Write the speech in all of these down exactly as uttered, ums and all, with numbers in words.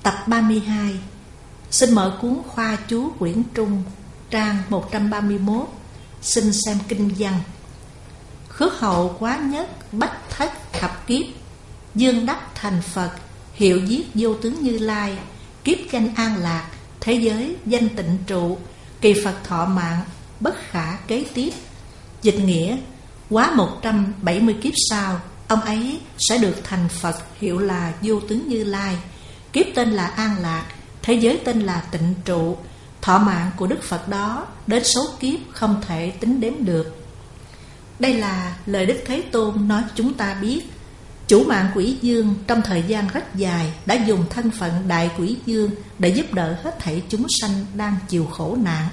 Tập ba mươi hai. Xin mở cuốn Khoa chú quyển Trung, trang một trăm ba mươi mốt. Xin xem kinh văn. Khước hậu quá nhất, bách thất thập kiếp, dương đắc thành Phật, hiệu giết vô tướng Như Lai. Kiếp danh an lạc, thế giới danh tịnh trụ, kỳ Phật thọ mạng, bất khả kế tiếp. Dịch nghĩa: quá một trăm bảy mươi kiếp sau, ông ấy sẽ được thành Phật, hiệu là vô tướng Như Lai. Kiếp tên là an lạc, thế giới tên là tịnh trụ. Thọ mạng của Đức Phật đó đến số kiếp không thể tính đếm được. Đây là lời Đức Thế Tôn nói chúng ta biết. Chủ mạng Quỷ Dương trong thời gian rất dài đã dùng thân phận Đại Quỷ Dương để giúp đỡ hết thảy chúng sanh đang chịu khổ nạn.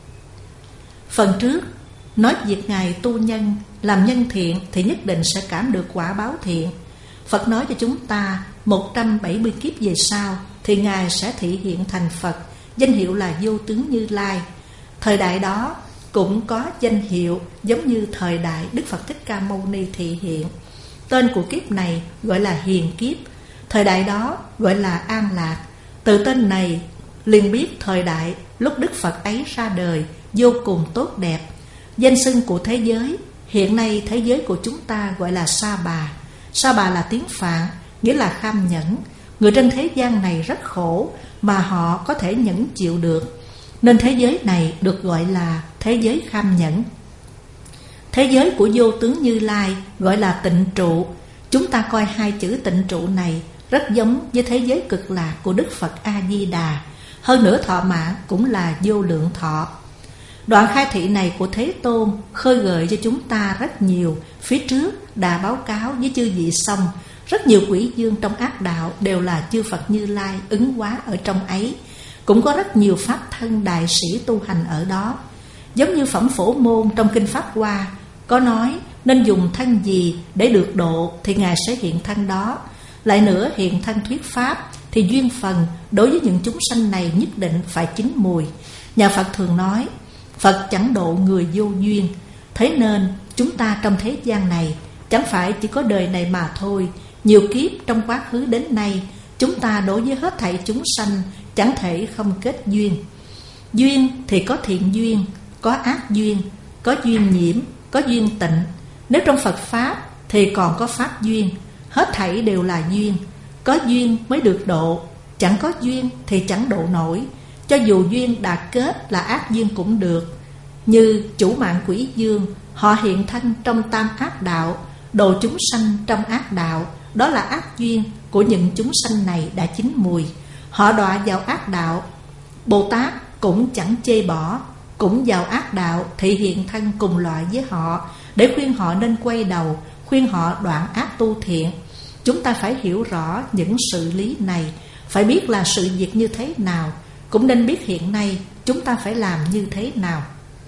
Phần trước nói việc Ngài tu nhân, làm nhân thiện thì nhất định sẽ cảm được quả báo thiện. Phật nói cho chúng ta một trăm bảy mươi kiếp về sau thì Ngài sẽ thị hiện thành Phật, danh hiệu là vô tướng Như Lai. Thời đại đó cũng có danh hiệu giống như thời đại Đức Phật Thích Ca Mâu Ni thị hiện. Tên của kiếp này gọi là hiền kiếp, thời đại đó gọi là an lạc. Từ tên này liền biết thời đại lúc Đức Phật ấy ra đời vô cùng tốt đẹp. Danh xưng của thế giới, hiện nay thế giới của chúng ta gọi là Sa Bà. Sa Bà là tiếng Phạn, nghĩa là kham nhẫn. Người trên thế gian này rất khổ mà họ có thể nhẫn chịu được, nên thế giới này được gọi là thế giới kham nhẫn. Thế giới của vô tướng Như Lai gọi là tịnh trụ. Chúng ta coi hai chữ tịnh trụ này rất giống với thế giới cực lạc của Đức Phật A-di-đà. Hơn nữa thọ mạng cũng là vô lượng thọ. Đoạn khai thị này của Thế Tôn khơi gợi cho chúng ta rất nhiều. Phía trước đã báo cáo với chư vị xong, rất nhiều quỷ dương trong ác đạo đều là chư Phật Như Lai ứng hóa ở trong ấy. Cũng có rất nhiều pháp thân đại sĩ tu hành ở đó. Giống như phẩm Phổ Môn trong Kinh Pháp Hoa có nói nên dùng thân gì để được độ thì Ngài sẽ hiện thân đó. Lại nữa, hiện thân thuyết Pháp thì duyên phần đối với những chúng sanh này nhất định phải chín mùi. Nhà Phật thường nói Phật chẳng độ người vô duyên. Thế nên chúng ta trong thế gian này chẳng phải chỉ có đời này mà thôi. Nhiều kiếp trong quá khứ đến nay, chúng ta đối với hết thảy chúng sanh chẳng thể không kết duyên. Duyên thì có thiện duyên, có ác duyên, có duyên nhiễm, có duyên tịnh. Nếu trong Phật Pháp thì còn có Pháp duyên. Hết thảy đều là duyên. Có duyên mới được độ, chẳng có duyên thì chẳng độ nổi. Cho dù duyên đã kết là ác duyên cũng được. Như chủ mạng Quỷ Dương, họ hiện thân trong tam ác đạo, độ chúng sanh trong ác đạo. Đó là ác duyên của những chúng sanh này đã chín mùi. Họ đọa vào ác đạo, Bồ Tát cũng chẳng chê bỏ, cũng vào ác đạo thị hiện thân cùng loại với họ, để khuyên họ nên quay đầu, khuyên họ đoạn ác tu thiện. Chúng ta phải hiểu rõ những sự lý này, phải biết là sự việc như thế nào, cũng nên biết hiện nay chúng ta phải làm như thế nào.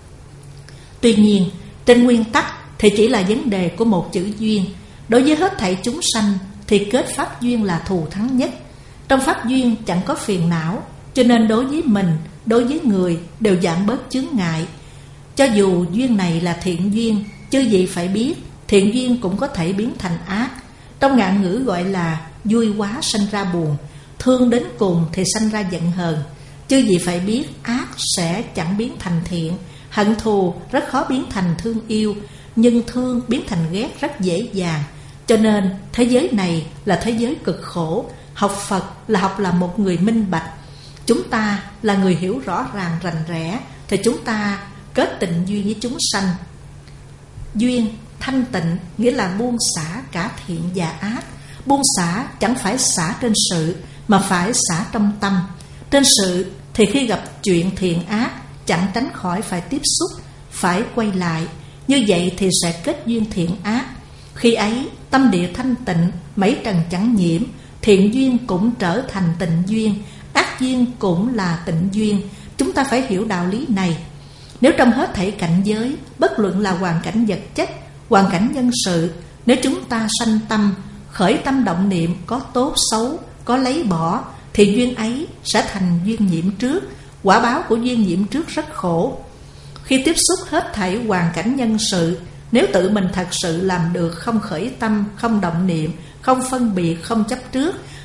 Tuy nhiên, trên nguyên tắc thì chỉ là vấn đề của một chữ duyên. Đối với hết thảy chúng sanh thì kết pháp duyên là thù thắng nhất. Trong pháp duyên chẳng có phiền não, cho nên đối với mình, đối với người đều giảm bớt chướng ngại. Cho dù duyên này là thiện duyên, chư vị phải biết thiện duyên cũng có thể biến thành ác. Trong ngạn ngữ gọi là vui quá sanh ra buồn, thương đến cùng thì sanh ra giận hờn. Chư vị phải biết ác sẽ chẳng biến thành thiện, hận thù rất khó biến thành thương yêu, nhưng thương biến thành ghét rất dễ dàng. Cho nên thế giới này là thế giới cực khổ. Học Phật là học là một người minh bạch. Chúng ta là người hiểu rõ ràng rành rẽ thì chúng ta kết tịnh duyên với chúng sanh. Duyên thanh tịnh nghĩa là buông xả cả thiện và ác. Buông xả chẳng phải xả trên sự, mà phải xả trong tâm. Trên sự thì khi gặp chuyện thiện ác chẳng tránh khỏi phải tiếp xúc, phải quay lại. Như vậy thì sẽ kết duyên thiện ác. Khi ấy tâm địa thanh tịnh, mấy trần chẳng nhiễm, thiện duyên cũng trở thành tịnh duyên, ác duyên cũng là tịnh duyên. Chúng ta phải hiểu đạo lý này. Nếu trong hết thảy cảnh giới, bất luận là hoàn cảnh vật chất, hoàn cảnh nhân sự, nếu chúng ta sanh tâm, khởi tâm động niệm có tốt xấu, có lấy bỏ, thì duyên ấy sẽ thành duyên nhiễm trước. Quả báo của duyên nhiễm trước rất khổ. Khi tiếp xúc hết thảy hoàn cảnh nhân sự, nếu tự mình thật sự làm được không khởi tâm, không động niệm, không phân biệt, không chấp trước,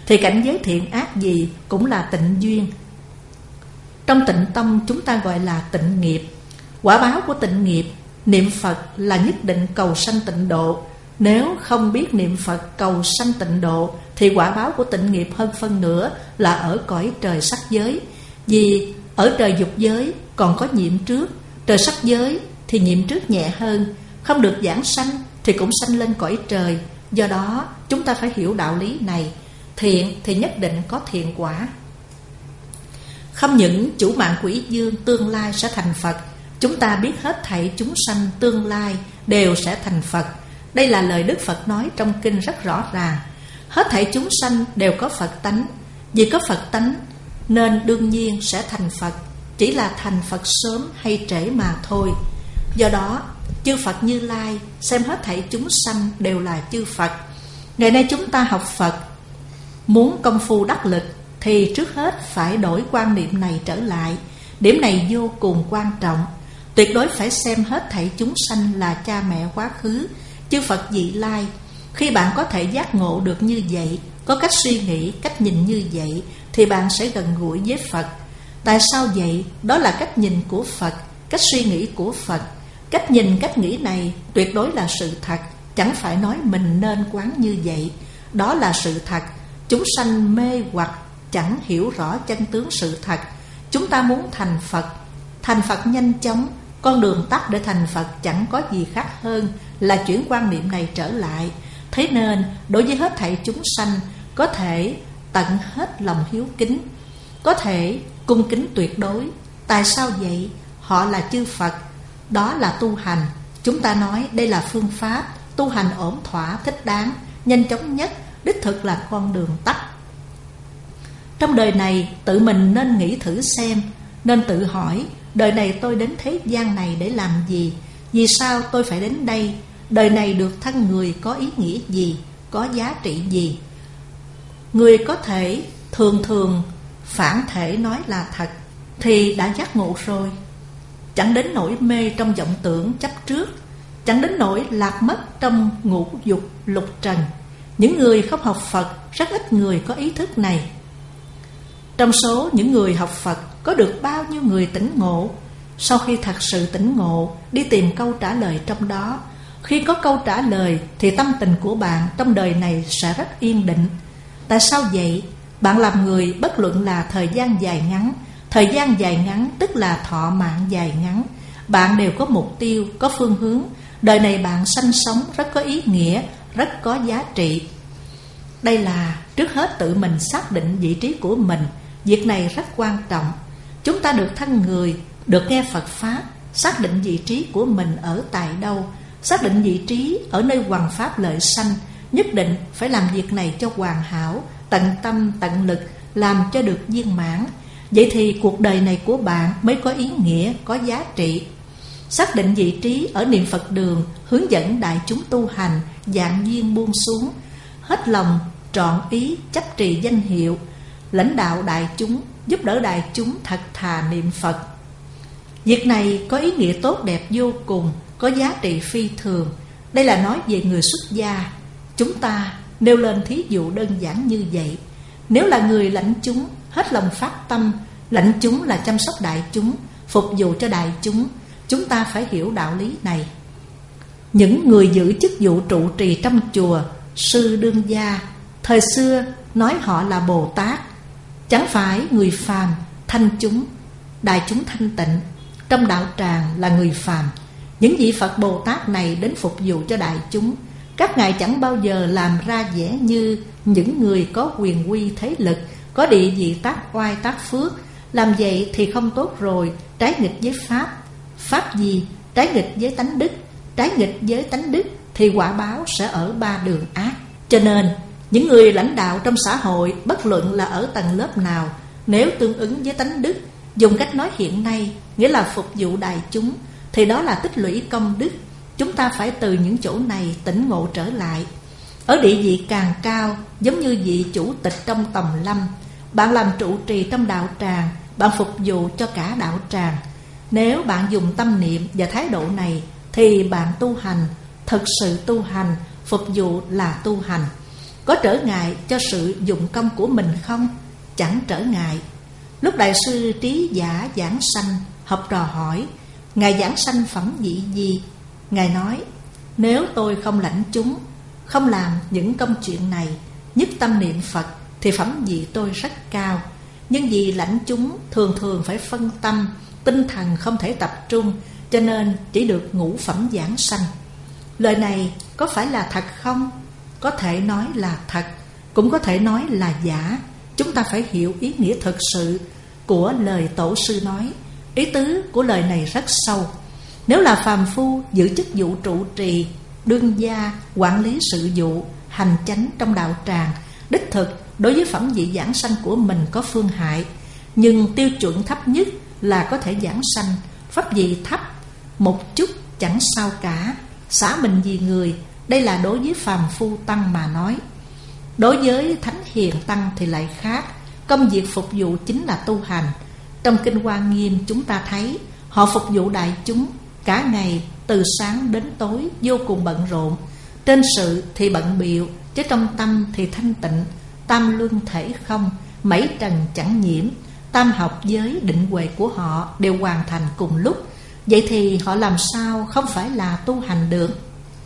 thì cảnh giới thiện ác gì cũng là tịnh duyên. Trong tịnh tông chúng ta gọi là tịnh nghiệp. Quả báo của tịnh nghiệp, niệm Phật là nhất định cầu sanh tịnh độ. Nếu không biết niệm Phật cầu sanh tịnh độ thì quả báo của tịnh nghiệp hơn phân nửa là ở cõi trời sắc giới. Vì ở trời dục giới còn có nhiễm trước, trời sắc giới thì nhiễm trước nhẹ hơn, không được giảng sanh thì cũng sanh lên cõi trời. Do đó chúng ta phải hiểu đạo lý này. Thiện thì nhất định có thiện quả. Không những chủ mạng quỷ dương tương lai sẽ thành Phật, chúng ta biết hết thảy chúng sanh tương lai đều sẽ thành Phật. Đây là lời Đức Phật nói trong kinh rất rõ ràng. Hết thảy chúng sanh đều có Phật tánh. Vì có Phật tánh nên đương nhiên sẽ thành Phật, chỉ là thành Phật sớm hay trễ mà thôi. Do đó chư Phật Như Lai xem hết thảy chúng sanh đều là chư Phật. Ngày nay chúng ta học Phật, muốn công phu đắc lực thì trước hết phải đổi quan niệm này trở lại. Điểm này vô cùng quan trọng. Tuyệt đối phải xem hết thảy chúng sanh là cha mẹ quá khứ, chư Phật vị lai. Khi bạn có thể giác ngộ được như vậy, có cách suy nghĩ, cách nhìn như vậy, thì bạn sẽ gần gũi với Phật. Tại sao vậy? Đó là cách nhìn của Phật, cách suy nghĩ của Phật. Cách nhìn, cách nghĩ này tuyệt đối là sự thật, chẳng phải nói mình nên quán như vậy. Đó là sự thật. Chúng sanh mê hoặc chẳng hiểu rõ chân tướng sự thật. Chúng ta muốn thành Phật, thành Phật nhanh chóng. Con đường tắt để thành Phật chẳng có gì khác hơn là chuyển quan niệm này trở lại. Thế nên đối với hết thảy chúng sanh có thể tận hết lòng hiếu kính, có thể cung kính tuyệt đối. Tại sao vậy? Họ là chư Phật. Đó là tu hành. Chúng ta nói đây là phương pháp tu hành ổn thỏa, thích đáng, nhanh chóng nhất, đích thực là con đường tắt. Trong đời này tự mình nên nghĩ thử xem, nên tự hỏi đời này tôi đến thế gian này để làm gì? Vì sao tôi phải đến đây? Đời này được thân người có ý nghĩa gì? Có giá trị gì? Người có thể thường thường phản thể nói là thật thì đã giác ngộ rồi. Chẳng đến nỗi mê trong vọng tưởng chấp trước, chẳng đến nỗi lạc mất trong ngũ dục lục trần. Những người không học Phật, rất ít người có ý thức này. Trong số những người học Phật, có được bao nhiêu người tỉnh ngộ? Sau khi thật sự tỉnh ngộ, đi tìm câu trả lời trong đó. Khi có câu trả lời thì tâm tình của bạn trong đời này sẽ rất yên định. Tại sao vậy? Bạn làm người bất luận là thời gian dài ngắn. Thời gian dài ngắn tức là thọ mạng dài ngắn. Bạn đều có mục tiêu, có phương hướng. Đời này bạn sanh sống rất có ý nghĩa, rất có giá trị. Đây là trước hết tự mình xác định vị trí của mình. Việc này rất quan trọng. Chúng ta được thân người, được nghe Phật Pháp, xác định vị trí của mình ở tại đâu, xác định vị trí ở nơi hoằng pháp lợi sanh. Nhất định phải làm việc này cho hoàn hảo, tận tâm tận lực, làm cho được viên mãn. Vậy thì cuộc đời này của bạn mới có ý nghĩa, có giá trị. Xác định vị trí ở niệm Phật đường, hướng dẫn đại chúng tu hành, dạng duyên buông xuống, hết lòng trọn ý chấp trì danh hiệu, lãnh đạo đại chúng, giúp đỡ đại chúng thật thà niệm Phật. Việc này có ý nghĩa tốt đẹp vô cùng, có giá trị phi thường. Đây là nói về người xuất gia. Chúng ta nêu lên thí dụ đơn giản như vậy. Nếu là người lãnh chúng, hết lòng phát tâm, lãnh chúng là chăm sóc đại chúng, phục vụ cho đại chúng. Chúng ta phải hiểu đạo lý này. Những người giữ chức vụ trụ trì trong chùa, sư đương gia, thời xưa nói họ là Bồ Tát. Chẳng phải người phàm, thanh chúng, đại chúng thanh tịnh. Trong đạo tràng là người phàm. Những vị Phật Bồ Tát này đến phục vụ cho đại chúng. Các ngài chẳng bao giờ làm ra vẻ như những người có quyền quy thế lực, có địa vị tác oai tác phước. Làm vậy thì không tốt rồi, trái nghịch với Pháp. Pháp gì? Trái nghịch với tánh đức. Trái nghịch với tánh đức thì quả báo sẽ ở ba đường ác. Cho nên những người lãnh đạo trong xã hội, bất luận là ở tầng lớp nào, nếu tương ứng với tánh đức, dùng cách nói hiện nay, nghĩa là phục vụ đại chúng, thì đó là tích lũy công đức. Chúng ta phải từ những chỗ này tỉnh ngộ trở lại. Ở địa vị càng cao, giống như vị chủ tịch trong tòng lâm, bạn làm trụ trì trong đạo tràng, bạn phục vụ cho cả đạo tràng. Nếu bạn dùng tâm niệm và thái độ này thì bạn tu hành, thực sự tu hành, phục vụ là tu hành. có trở ngại cho sự dụng công của mình không? Chẳng trở ngại. Lúc Đại sư Trí Giả giảng sanh, học trò hỏi: Ngài giảng sanh phẩm vị gì? Ngài nói: Nếu tôi không lãnh chúng, không làm những công chuyện này, nhất tâm niệm Phật, thì phẩm vị tôi rất cao. Nhưng vì lãnh chúng thường thường phải phân tâm, tinh thần không thể tập trung, cho nên chỉ được ngũ phẩm giảng sanh. Lời này có phải là thật không? Có thể nói là thật, cũng có thể nói là giả. Chúng ta phải hiểu ý nghĩa thực sự của lời tổ sư nói. Ý tứ của lời này rất sâu. Nếu là phàm phu giữ chức vụ trụ trì, đương gia, quản lý sự vụ, hành chánh trong đạo tràng, đích thực đối với phẩm vị giảng sanh của mình có phương hại. Nhưng tiêu chuẩn thấp nhất là có thể giảng sanh. Pháp vị thấp một chút chẳng sao cả, xả mình vì người. Đây là đối với phàm phu tăng mà nói. Đối với thánh hiền tăng thì lại khác. Công việc phục vụ chính là tu hành. Trong Kinh Hoa Nghiêm chúng ta thấy họ phục vụ đại chúng cả ngày, từ sáng đến tối, vô cùng bận rộn. Trên sự thì bận bịu, chứ trong tâm thì thanh tịnh. Tam luân thể không, mảy trần chẳng nhiễm. Tam học giới định huệ của họ đều hoàn thành cùng lúc. Vậy thì họ làm sao không phải là tu hành được?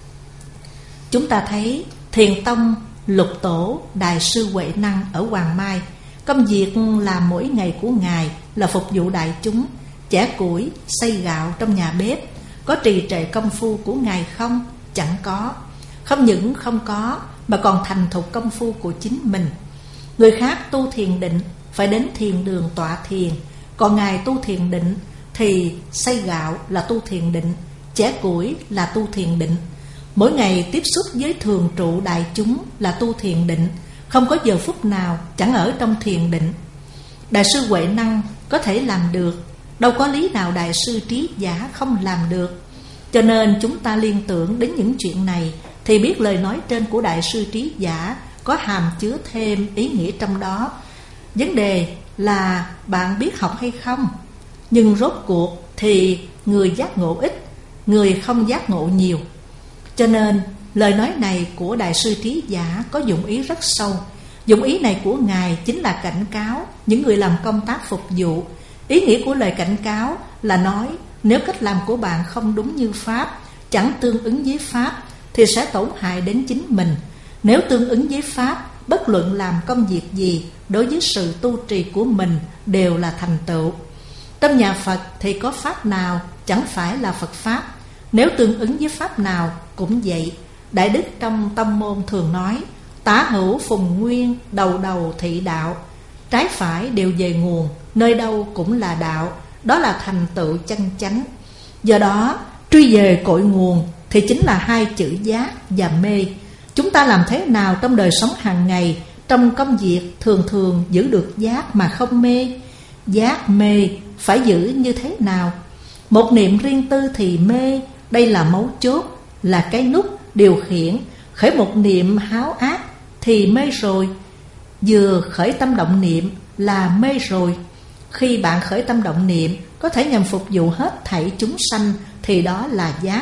Chúng ta thấy Thiền Tông Lục Tổ Đại sư Huệ Năng ở Hoàng Mai, công việc làm mỗi ngày của Ngài là phục vụ đại chúng, chẻ củi, xay gạo trong nhà bếp. Có trì trệ công phu của Ngài không? Chẳng có. Không những không có, mà còn thành thục công phu của chính mình. Người khác tu thiền định phải đến thiền đường tọa thiền, còn Ngài tu thiền định thì xay gạo là tu thiền định, chẻ củi là tu thiền định. Mỗi ngày tiếp xúc với thường trụ đại chúng là tu thiền định, không có giờ phút nào chẳng ở trong thiền định. Đại sư Huệ Năng có thể làm được, đâu có lý nào Đại sư Trí Giả không làm được. Cho nên chúng ta liên tưởng đến những chuyện này thì biết lời nói trên của Đại sư Trí Giả có hàm chứa thêm ý nghĩa trong đó. Vấn đề là bạn biết học hay không. Nhưng rốt cuộc thì người giác ngộ ít, người không giác ngộ nhiều. Cho nên lời nói này của Đại sư Trí Giả có dụng ý rất sâu. Dụng ý này của Ngài chính là cảnh cáo những người làm công tác phục vụ. Ý nghĩa của lời cảnh cáo là nói nếu cách làm của bạn không đúng như Pháp, chẳng tương ứng với Pháp, thì sẽ tổn hại đến chính mình. Nếu tương ứng với Pháp, bất luận làm công việc gì, đối với sự tu trì của mình đều là thành tựu. Trong nhà Phật thì có Pháp nào chẳng phải là Phật Pháp. Nếu tương ứng với Pháp nào cũng vậy. Đại đức trong tông môn thường nói: tả hữu phùng nguyên, đầu đầu thị đạo. Trái phải đều về nguồn, nơi đâu cũng là đạo. Đó là thành tựu chân chánh. Do đó truy về cội nguồn thì chính là hai chữ giác và mê. Chúng ta làm thế nào trong đời sống hàng ngày, trong công việc thường thường giữ được giác mà không mê? Giác mê phải giữ như thế nào? Một niệm riêng tư thì mê. Đây là mấu chốt, là cái nút điều khiển. Khởi một niệm háo ác thì mê rồi. Vừa khởi tâm động niệm là mê rồi. Khi bạn khởi tâm động niệm có thể nhằm phục vụ hết thảy chúng sanh thì đó là giác.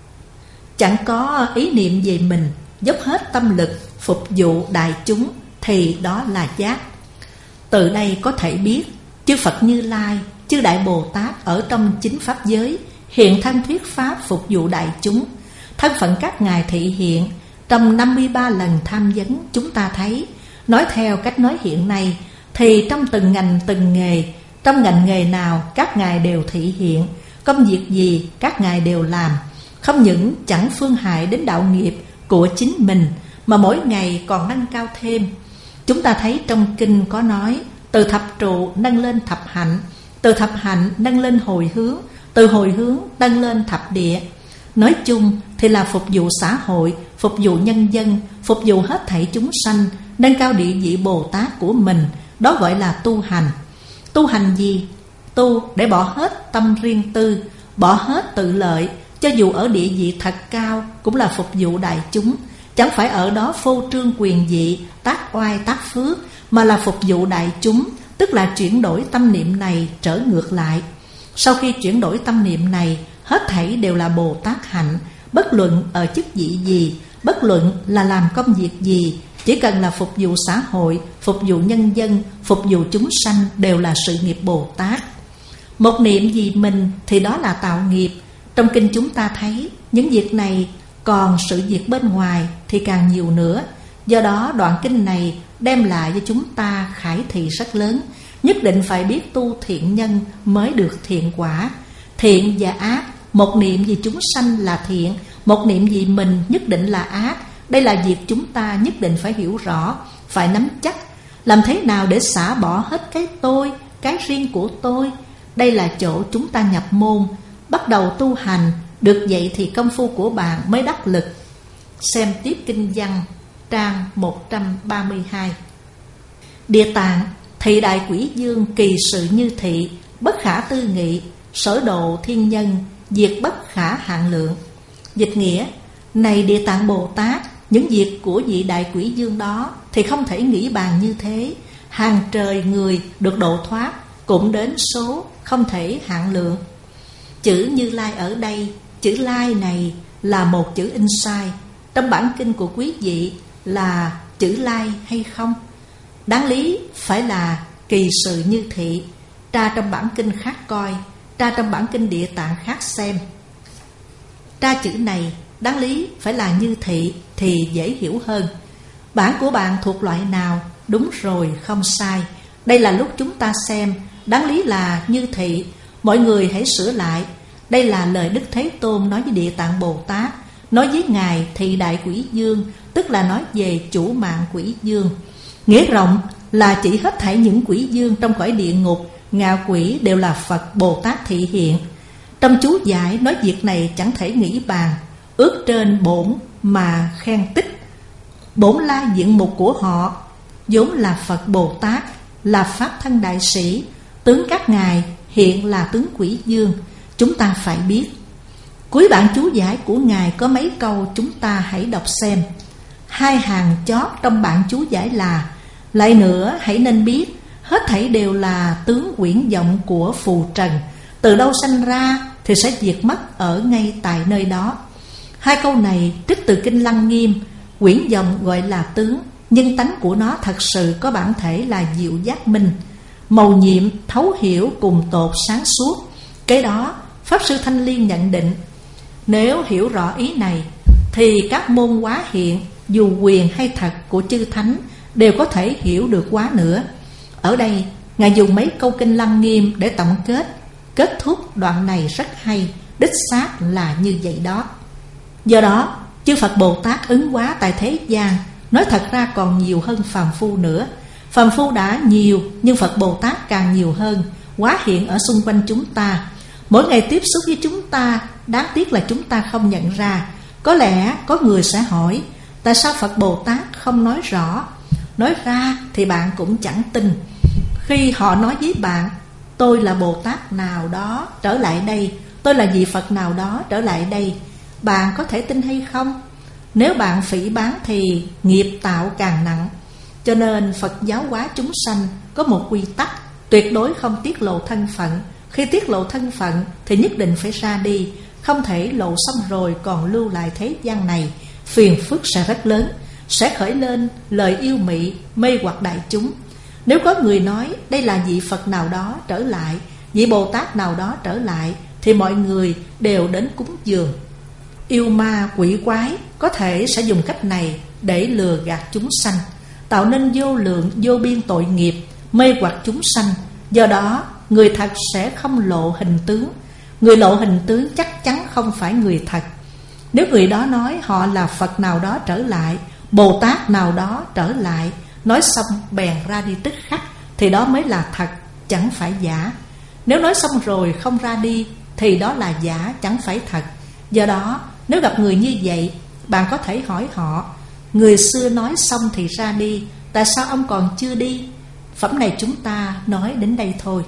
Chẳng có ý niệm về mình, dốc hết tâm lực phục vụ đại chúng thì đó là giác. Từ đây có thể biết chư Phật Như Lai, chư Đại Bồ Tát ở trong chính Pháp giới hiện thân thuyết Pháp phục vụ đại chúng. Thân phận các ngài thị hiện trong năm mươi ba lần tham vấn. Chúng ta thấy, nói theo cách nói hiện nay, thì trong từng ngành từng nghề, trong ngành nghề nào các ngài đều thị hiện, công việc gì các ngài đều làm. Không những chẳng phương hại đến đạo nghiệp của chính mình, mà mỗi ngày còn nâng cao thêm. Chúng ta thấy trong kinh có nói, từ thập trụ nâng lên thập hạnh, từ thập hạnh nâng lên hồi hướng, từ hồi hướng nâng lên thập địa. Nói chung thì là phục vụ xã hội, phục vụ nhân dân, phục vụ hết thảy chúng sanh, nâng cao địa vị Bồ Tát của mình. Đó gọi là tu hành. Tu hành gì? Tu để bỏ hết tâm riêng tư, bỏ hết tự lợi. Cho dù ở địa vị thật cao cũng là phục vụ đại chúng. Chẳng phải ở đó phô trương quyền vị, tác oai tác phước, mà là phục vụ đại chúng. Tức là chuyển đổi tâm niệm này trở ngược lại. Sau khi chuyển đổi tâm niệm này, hết thảy đều là Bồ Tát hạnh. Bất luận ở chức vị gì, bất luận là làm công việc gì, Chỉ cần là phục vụ xã hội, phục vụ nhân dân, phục vụ chúng sanh đều là sự nghiệp Bồ Tát. Một niệm vì mình thì đó là tạo nghiệp. Trong kinh chúng ta thấy những việc này, còn sự việc bên ngoài thì càng nhiều nữa. Do đó đoạn kinh này đem lại cho chúng ta khải thị rất lớn. Nhất định phải biết tu thiện nhân mới được thiện quả. Thiện và ác, một niệm vì chúng sanh là thiện, một niệm vì mình nhất định là ác. Đây là việc chúng ta nhất định phải hiểu rõ, phải nắm chắc. Làm thế nào để xả bỏ hết cái tôi, cái riêng của tôi? Đây là chỗ chúng ta nhập môn, bắt đầu tu hành. Được vậy thì công phu của bạn mới đắc lực. Xem tiếp kinh văn trang một trăm ba mươi hai. Địa Tạng thị đại quỷ dương, kỳ sự như thị, bất khả tư nghị, sở độ thiên nhân, diệt bất khả hạn lượng. Dịch nghĩa: này Địa Tạng Bồ Tát, những việc của vị đại quỷ dương đó thì không thể nghĩ bàn như thế. Hàng trời người được độ thoát cũng đến số không thể hạn lượng. Chữ Như Lai ở đây, chữ Lai này là một chữ in sai. Trong bản kinh của quý vị là chữ Lai hay không? Đáng lý phải là kỳ sự như thị. Tra trong bản kinh khác coi, tra trong bản kinh Địa Tạng khác xem. Tra chữ này đáng lý phải là như thị thì dễ hiểu hơn. Bản của bạn thuộc loại nào? Đúng rồi, không sai. Đây là lúc chúng ta xem. Đáng lý là như thị. Mọi người hãy sửa lại. Đây là lời Đức Thế Tôn nói với Địa Tạng Bồ Tát, nói với Ngài thị đại quỷ dương, tức là nói về chủ mạng quỷ dương. Nghĩa rộng là chỉ hết thảy những quỷ dương trong cõi địa ngục, ngạ quỷ đều là Phật Bồ Tát thị hiện. Trong chú giải nói việc này chẳng thể nghĩ bàn. Ước trên bổn mà khen tích. Bổn la diện mục của họ vốn là Phật Bồ Tát, là Pháp thân đại sĩ. Tướng các ngài hiện là tướng quỷ dương. Chúng ta phải biết. Cuối bản chú giải của ngài có mấy câu chúng ta hãy đọc xem. Hai hàng chót trong bản chú giải là: lại nữa hãy nên biết, hết thảy đều là tướng quyển vọng của phù trần. Từ đâu sanh ra thì sẽ diệt mất ở ngay tại nơi đó. Hai câu này trích từ kinh Lăng Nghiêm. Quyển vọng gọi là tướng, nhưng tánh của nó thật sự có bản thể là diệu giác minh, mầu nhiệm, thấu hiểu, cùng tột, sáng suốt. Cái đó Pháp Sư Thanh Liên nhận định, nếu hiểu rõ ý này thì các môn hóa hiện, dù quyền hay thật của chư thánh, đều có thể hiểu được quá nữa. Ở đây ngài dùng mấy câu kinh Lăng Nghiêm để tổng kết. Kết thúc đoạn này rất hay, đích xác là như vậy đó. Do đó chư Phật Bồ Tát ứng hóa tại thế gian, nói thật ra còn nhiều hơn phàm phu nữa. Phàm phu đã nhiều, nhưng Phật Bồ Tát càng nhiều hơn, hóa hiện ở xung quanh chúng ta, mỗi ngày tiếp xúc với chúng ta. Đáng tiếc là chúng ta không nhận ra. Có lẽ có người sẽ hỏi, tại sao Phật Bồ Tát không nói rõ? Nói ra thì bạn cũng chẳng tin. Khi họ nói với bạn, tôi là Bồ Tát nào đó trở lại đây, tôi là vị Phật nào đó trở lại đây, bạn có thể tin hay không? Nếu bạn phỉ báng thì nghiệp tạo càng nặng. Cho nên Phật giáo hóa chúng sanh có một quy tắc, tuyệt đối không tiết lộ thân phận. Khi tiết lộ thân phận thì nhất định phải ra đi, không thể lộ xong rồi còn lưu lại thế gian này. Phiền phức sẽ rất lớn, sẽ khởi lên lời yêu mị, mê hoặc đại chúng. Nếu có người nói đây là vị Phật nào đó trở lại, vị Bồ Tát nào đó trở lại, thì mọi người đều đến cúng dường. Yêu ma quỷ quái có thể sẽ dùng cách này để lừa gạt chúng sanh, tạo nên vô lượng vô biên tội nghiệp, mê hoặc chúng sanh. Do đó người thật sẽ không lộ hình tướng. Người lộ hình tướng chắc chắn không phải người thật. Nếu người đó nói họ là Phật nào đó trở lại, Bồ Tát nào đó trở lại, nói xong bèn ra đi tức khắc, thì đó mới là thật, chẳng phải giả. Nếu nói xong rồi không ra đi thì đó là giả, chẳng phải thật. Do đó nếu gặp người như vậy, bạn có thể hỏi họ, người xưa nói xong thì ra đi, tại sao ông còn chưa đi? Phẩm này chúng ta nói đến đây thôi.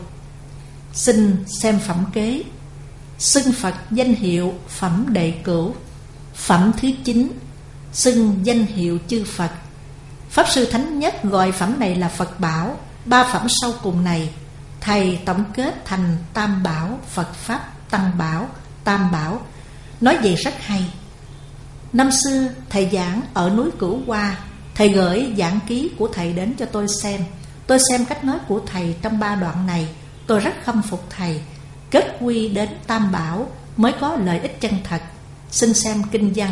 Xin xem phẩm kế. Xưng Phật danh hiệu phẩm đệ cửu. Phẩm thứ chín, xưng danh hiệu chư Phật. Pháp Sư Thánh Nhất gọi phẩm này là Phật Bảo. Ba phẩm sau cùng này thầy tổng kết thành Tam Bảo, Phật Pháp Tăng Bảo, Tam Bảo. Nói vậy rất hay. Năm xưa thầy giảng ở núi Cửu Hoa, Thầy gửi giảng ký của thầy đến cho tôi xem. Tôi xem cách nói của thầy trong ba đoạn này, tôi rất khâm phục thầy. Kết quy đến Tam Bảo mới có lợi ích chân thật. Xin xem kinh văn.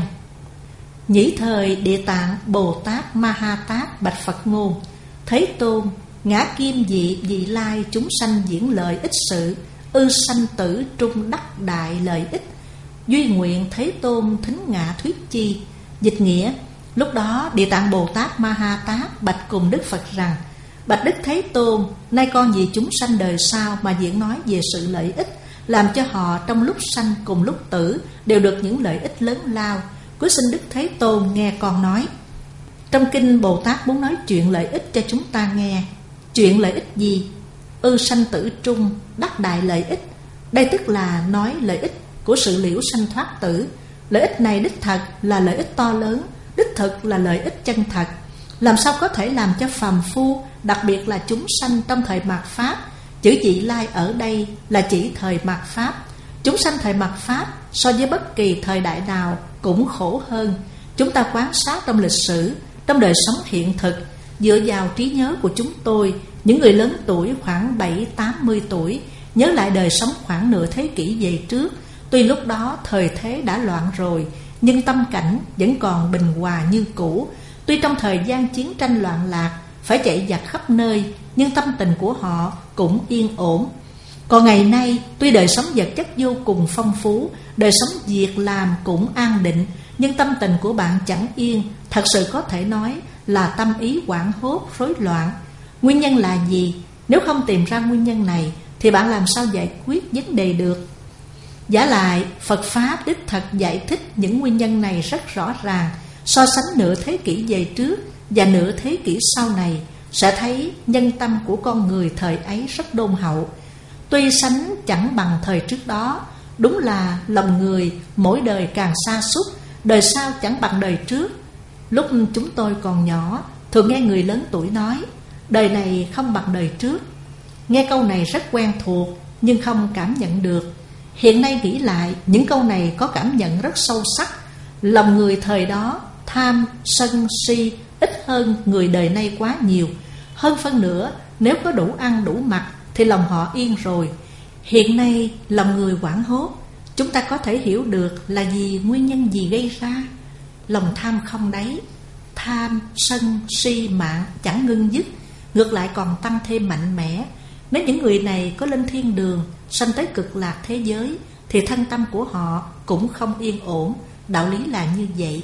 Nhĩ thời Địa Tạng Bồ Tát Ma Ha Tát bạch Phật ngôn: Thế Tôn, ngã kim dị dị lai chúng sanh diễn lợi ích sự, ư sanh tử trung đắc đại lợi ích. Duy nguyện Thế Tôn thính ngã thuyết chi. Dịch nghĩa: lúc đó Địa Tạng Bồ Tát Ma Ha Tát bạch cùng Đức Phật rằng: Bạch Đức Thế Tôn, nay con vì chúng sanh đời sau mà diễn nói về sự lợi ích, làm cho họ trong lúc sanh cùng lúc tử đều được những lợi ích lớn lao. Cuối xin Đức Thế Tôn nghe con nói. Trong kinh Bồ Tát muốn nói chuyện lợi ích cho chúng ta nghe. Chuyện lợi ích gì? Ư sanh tử trung đắc đại lợi ích. Đây tức là nói lợi ích của sự liễu sanh thoát tử. Lợi ích này đích thật là lợi ích to lớn, đích thực là lợi ích chân thật. Làm sao có thể làm cho phàm phu, đặc biệt là chúng sanh trong thời mạt Pháp? Chữ dị lai ở đây là chỉ thời mạt Pháp. Chúng sanh thời mạt Pháp so với bất kỳ thời đại nào cũng khổ hơn. Chúng ta quan sát trong lịch sử, trong đời sống hiện thực, dựa vào trí nhớ của chúng tôi, những người lớn tuổi khoảng bảy tám mươi tuổi, nhớ lại đời sống khoảng nửa thế kỷ về trước. Tuy lúc đó thời thế đã loạn rồi, nhưng tâm cảnh vẫn còn bình hòa như cũ. Tuy trong thời gian chiến tranh loạn lạc, phải chạy giặc khắp nơi, nhưng tâm tình của họ cũng yên ổn. Còn ngày nay, tuy đời sống vật chất vô cùng phong phú, đời sống việc làm cũng an định, nhưng tâm tình của bạn chẳng yên. Thật sự có thể nói là tâm ý hoảng hốt, rối loạn. Nguyên nhân là gì? Nếu không tìm ra nguyên nhân này thì bạn làm sao giải quyết vấn đề được? Giả lại, Phật Pháp đích thật giải thích những nguyên nhân này rất rõ ràng. So sánh nửa thế kỷ về trước và nửa thế kỷ sau này, sẽ thấy nhân tâm của con người thời ấy rất đôn hậu. Tuy sánh chẳng bằng thời trước đó, đúng là lòng người mỗi đời càng sa sút, đời sau chẳng bằng đời trước. Lúc chúng tôi còn nhỏ, thường nghe người lớn tuổi nói đời này không bằng đời trước. Nghe câu này rất quen thuộc nhưng không cảm nhận được. Hiện nay nghĩ lại, những câu này có cảm nhận rất sâu sắc. Lòng người thời đó tham, sân, si ít hơn người đời nay quá nhiều. Hơn phân nữa, nếu có đủ ăn đủ mặc thì lòng họ yên rồi. Hiện nay lòng người hoảng hốt. Chúng ta có thể hiểu được là vì nguyên nhân gì gây ra. Lòng tham không đáy, tham, sân, si, mạng chẳng ngưng dứt, ngược lại còn tăng thêm mạnh mẽ. Nếu những người này có lên thiên đường, sanh tới cực lạc thế giới, thì thân tâm của họ cũng không yên ổn. Đạo lý là như vậy.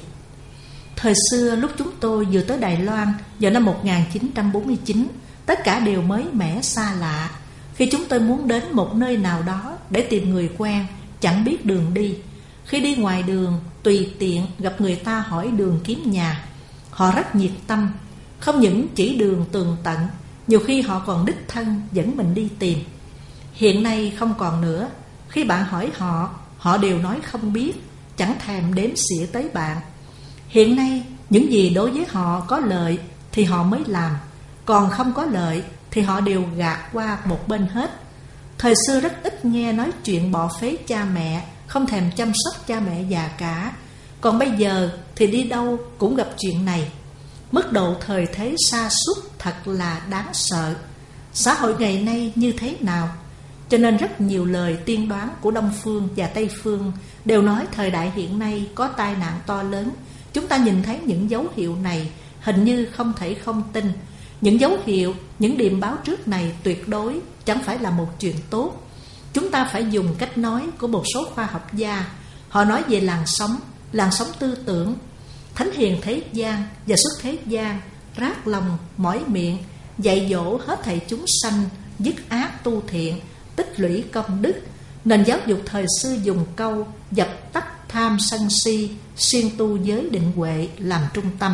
Thời xưa lúc chúng tôi vừa tới Đài Loan vào năm một nghìn chín trăm bốn mươi chín, tất cả đều mới mẻ xa lạ. Khi chúng tôi muốn đến một nơi nào đó để tìm người quen, chẳng biết đường đi. Khi đi ngoài đường, tùy tiện gặp người ta hỏi đường kiếm nhà. Họ rất nhiệt tâm, không những chỉ đường tường tận, nhiều khi họ còn đích thân dẫn mình đi tìm. Hiện nay không còn nữa. Khi bạn hỏi họ, họ đều nói không biết, chẳng thèm đếm xỉa tới bạn. Hiện nay, những gì đối với họ có lợi thì họ mới làm, còn không có lợi thì họ đều gạt qua một bên hết. Thời xưa rất ít nghe nói chuyện bỏ phế cha mẹ, không thèm chăm sóc cha mẹ già cả. Còn bây giờ thì đi đâu cũng gặp chuyện này. Mức độ thời thế sa sút thật là đáng sợ. Xã hội ngày nay như thế nào? Cho nên rất nhiều lời tiên đoán của Đông Phương và Tây Phương đều nói thời đại hiện nay có tai nạn to lớn. Chúng ta nhìn thấy những dấu hiệu này, hình như không thể không tin. Những dấu hiệu, những điềm báo trước này tuyệt đối chẳng phải là một chuyện tốt. Chúng ta phải dùng cách nói của một số khoa học gia. Họ nói về làn sóng, làn sóng tư tưởng. Thánh hiền thế gian và xuất thế gian rát lòng mỏi miệng, dạy dỗ hết thảy chúng sanh dứt ác tu thiện, tích lũy công đức. Nền giáo dục thời xưa dùng câu dập tắt tham sân si, siêng tu giới định huệ làm trung tâm.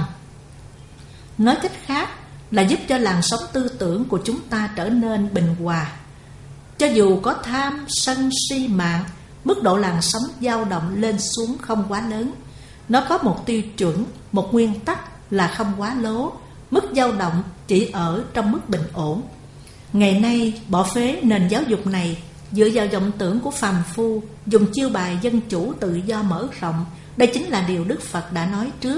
Nói cách khác là giúp cho làn sóng tư tưởng của chúng ta trở nên bình hòa. Cho dù có tham, sân, si, mạng, mức độ làn sóng dao động lên xuống không quá lớn. Nó có một tiêu chuẩn, một nguyên tắc là không quá lố. Mức dao động chỉ ở trong mức bình ổn. Ngày nay bỏ phế nền giáo dục này, dựa vào vọng tưởng của phàm phu, dùng chiêu bài dân chủ tự do mở rộng. Đây chính là điều Đức Phật đã nói trước.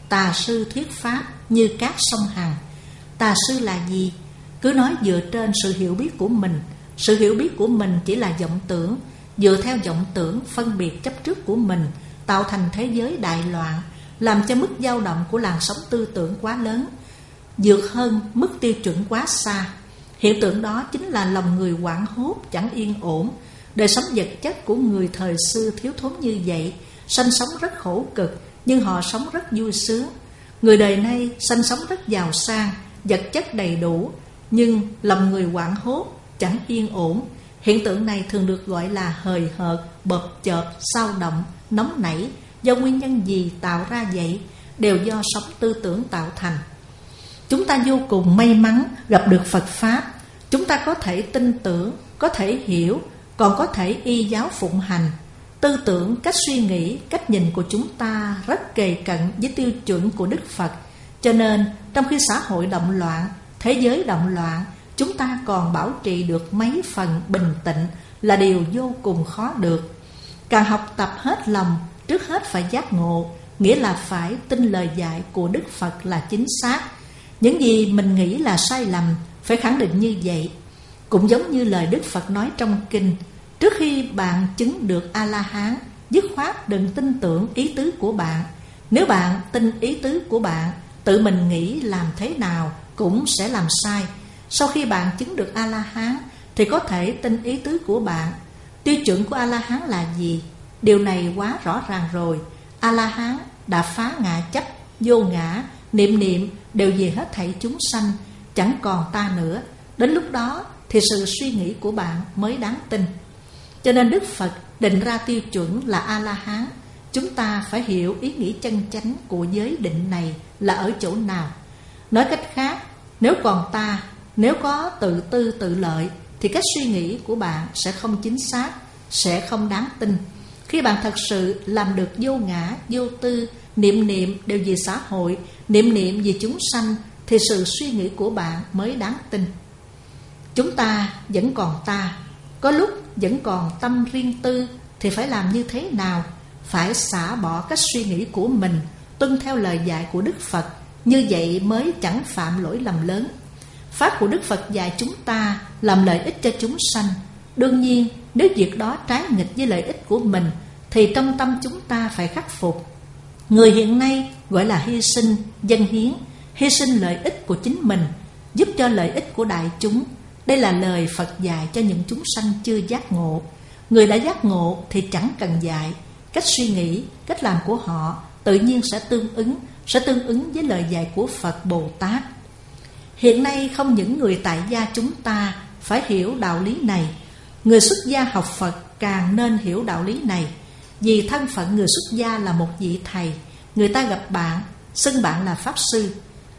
tà sư thuyết pháp như cát sông Hằng. Tà sư là gì? Cứ nói dựa trên sự hiểu biết của mình. Sự hiểu biết của mình chỉ là vọng tưởng. Dựa theo vọng tưởng, phân biệt chấp trước của mình, tạo thành thế giới đại loạn, làm cho mức dao động của làn sóng tư tưởng quá lớn, vượt hơn mức tiêu chuẩn quá xa. Hiện tượng đó chính là lòng người hoảng hốt, chẳng yên ổn. Đời sống vật chất của người thời xưa thiếu thốn như vậy, sanh sống rất khổ cực, nhưng họ sống rất vui sướng. Người đời nay sanh sống rất giàu sang, vật chất đầy đủ, nhưng lòng người hoảng hốt, chẳng yên ổn. Hiện tượng này thường được gọi là hời hợt, bợp chợp, xao động, nóng nảy. Do nguyên nhân gì tạo ra vậy? Đều do sống tư tưởng tạo thành. Chúng ta vô cùng may mắn gặp được Phật Pháp. Chúng ta có thể tin tưởng, có thể hiểu, còn có thể y giáo phụng hành. Tư tưởng, cách suy nghĩ, cách nhìn của chúng ta rất kề cận với tiêu chuẩn của Đức Phật. Cho nên trong khi xã hội động loạn, thế giới động loạn, chúng ta còn bảo trì được mấy phần bình tĩnh là điều vô cùng khó được. Càng học tập hết lòng, trước hết phải giác ngộ, nghĩa là phải tin lời dạy của Đức Phật là chính xác. Những gì mình nghĩ là sai lầm, phải khẳng định như vậy. Cũng giống như lời Đức Phật nói trong kinh, trước khi bạn chứng được A-la-hán, dứt khoát đừng tin tưởng ý tứ của bạn. Nếu bạn tin ý tứ của bạn, tự mình nghĩ làm thế nào cũng sẽ làm sai. Sau khi bạn chứng được A-la-hán thì có thể tin ý tứ của bạn. Tiêu chuẩn của A-la-hán là gì? Điều này quá rõ ràng rồi. A-la-hán đã phá ngã chấp, vô ngã, niệm niệm đều về hết thảy chúng sanh, chẳng còn ta nữa. Đến lúc đó thì sự suy nghĩ của bạn mới đáng tin. Cho nên Đức Phật định ra tiêu chuẩn là A-la-hán. Chúng ta phải hiểu ý nghĩa chân chánh của giới định này là ở chỗ nào. Nói cách khác, nếu còn ta, nếu có tự tư tự lợi, thì cách suy nghĩ của bạn sẽ không chính xác, sẽ không đáng tin. Khi bạn thật sự làm được vô ngã, vô tư, niệm niệm đều vì xã hội, niệm niệm vì chúng sanh, thì sự suy nghĩ của bạn mới đáng tin. Chúng ta vẫn còn ta, có lúc vẫn còn tâm riêng tư, thì phải làm như thế nào? Phải xả bỏ cách suy nghĩ của mình, tuân theo lời dạy của Đức Phật. Như vậy mới chẳng phạm lỗi lầm lớn. Pháp của Đức Phật dạy chúng ta làm lợi ích cho chúng sanh. Đương nhiên nếu việc đó trái nghịch với lợi ích của mình, thì trong tâm chúng ta phải khắc phục. Người hiện nay gọi là hy sinh, dâng hiến. Hy sinh lợi ích của chính mình, giúp cho lợi ích của đại chúng. Đây là lời Phật dạy cho những chúng sanh chưa giác ngộ. Người đã giác ngộ thì chẳng cần dạy. Cách suy nghĩ, cách làm của họ tự nhiên sẽ tương ứng, sẽ tương ứng với lời dạy của Phật Bồ Tát. Hiện nay không những người tại gia chúng ta phải hiểu đạo lý này, người xuất gia học Phật càng nên hiểu đạo lý này. Vì thân phận người xuất gia là một vị thầy, người ta gặp bạn, xưng bạn là Pháp Sư.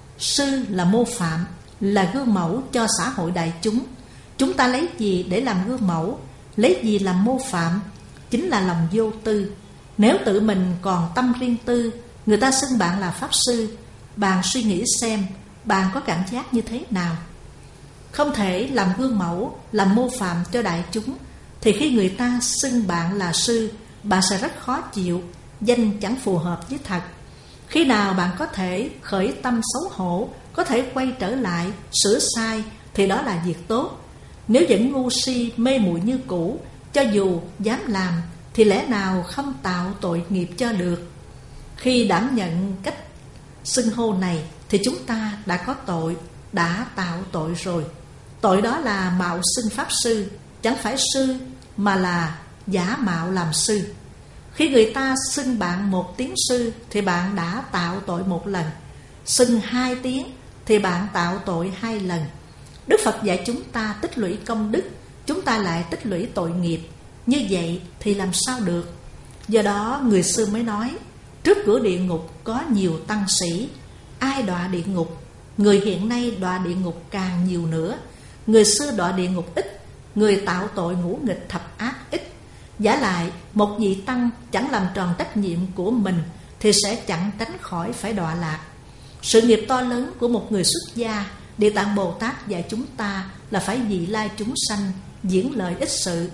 Sư là mô phạm, là gương mẫu cho xã hội đại chúng. Chúng ta lấy gì để làm gương mẫu, lấy gì làm mô phạm? Chính là lòng vô tư. Nếu tự mình còn tâm riêng tư, người ta xưng bạn là Pháp Sư, bạn suy nghĩ xem, bạn có cảm giác như thế nào? Không thể làm gương mẫu, làm mô phạm cho đại chúng, thì khi người ta xưng bạn là sư, bạn sẽ rất khó chịu, danh chẳng phù hợp với thật. Khi nào bạn có thể khởi tâm xấu hổ, có thể quay trở lại, sửa sai, thì đó là việc tốt. Nếu vẫn ngu si, mê muội như cũ, cho dù dám làm, thì lẽ nào không tạo tội nghiệp cho được? Khi đảm nhận cách xưng hô này, thì chúng ta đã có tội, đã tạo tội rồi. Tội đó là mạo xưng Pháp Sư, chẳng phải sư mà là giả mạo làm sư. Khi người ta xưng bạn một tiếng sư, thì bạn đã tạo tội một lần. Xưng hai tiếng thì bạn tạo tội hai lần. Đức Phật dạy chúng ta tích lũy công đức, chúng ta lại tích lũy tội nghiệp. Như vậy thì làm sao được? Do đó người xưa mới nói, trước cửa địa ngục có nhiều tăng sĩ. Ai đọa địa ngục? Người hiện nay đọa địa ngục càng nhiều nữa. Người xưa đọa địa ngục ít, người tạo tội ngũ nghịch thập ác ít. Giả lại một vị tăng chẳng làm tròn trách nhiệm của mình, thì sẽ chẳng tránh khỏi phải đọa lạc. Sự nghiệp to lớn của một người xuất gia, Địa Tạng Bồ Tát dạy chúng ta là phải vị lai chúng sanh, diễn lợi ích sự,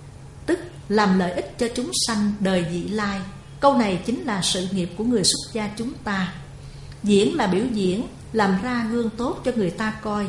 tức làm lợi ích cho chúng sanh đời vị lai. Câu này chính là sự nghiệp của người xuất gia chúng ta. diễn là biểu diễn, làm ra gương tốt cho người ta coi.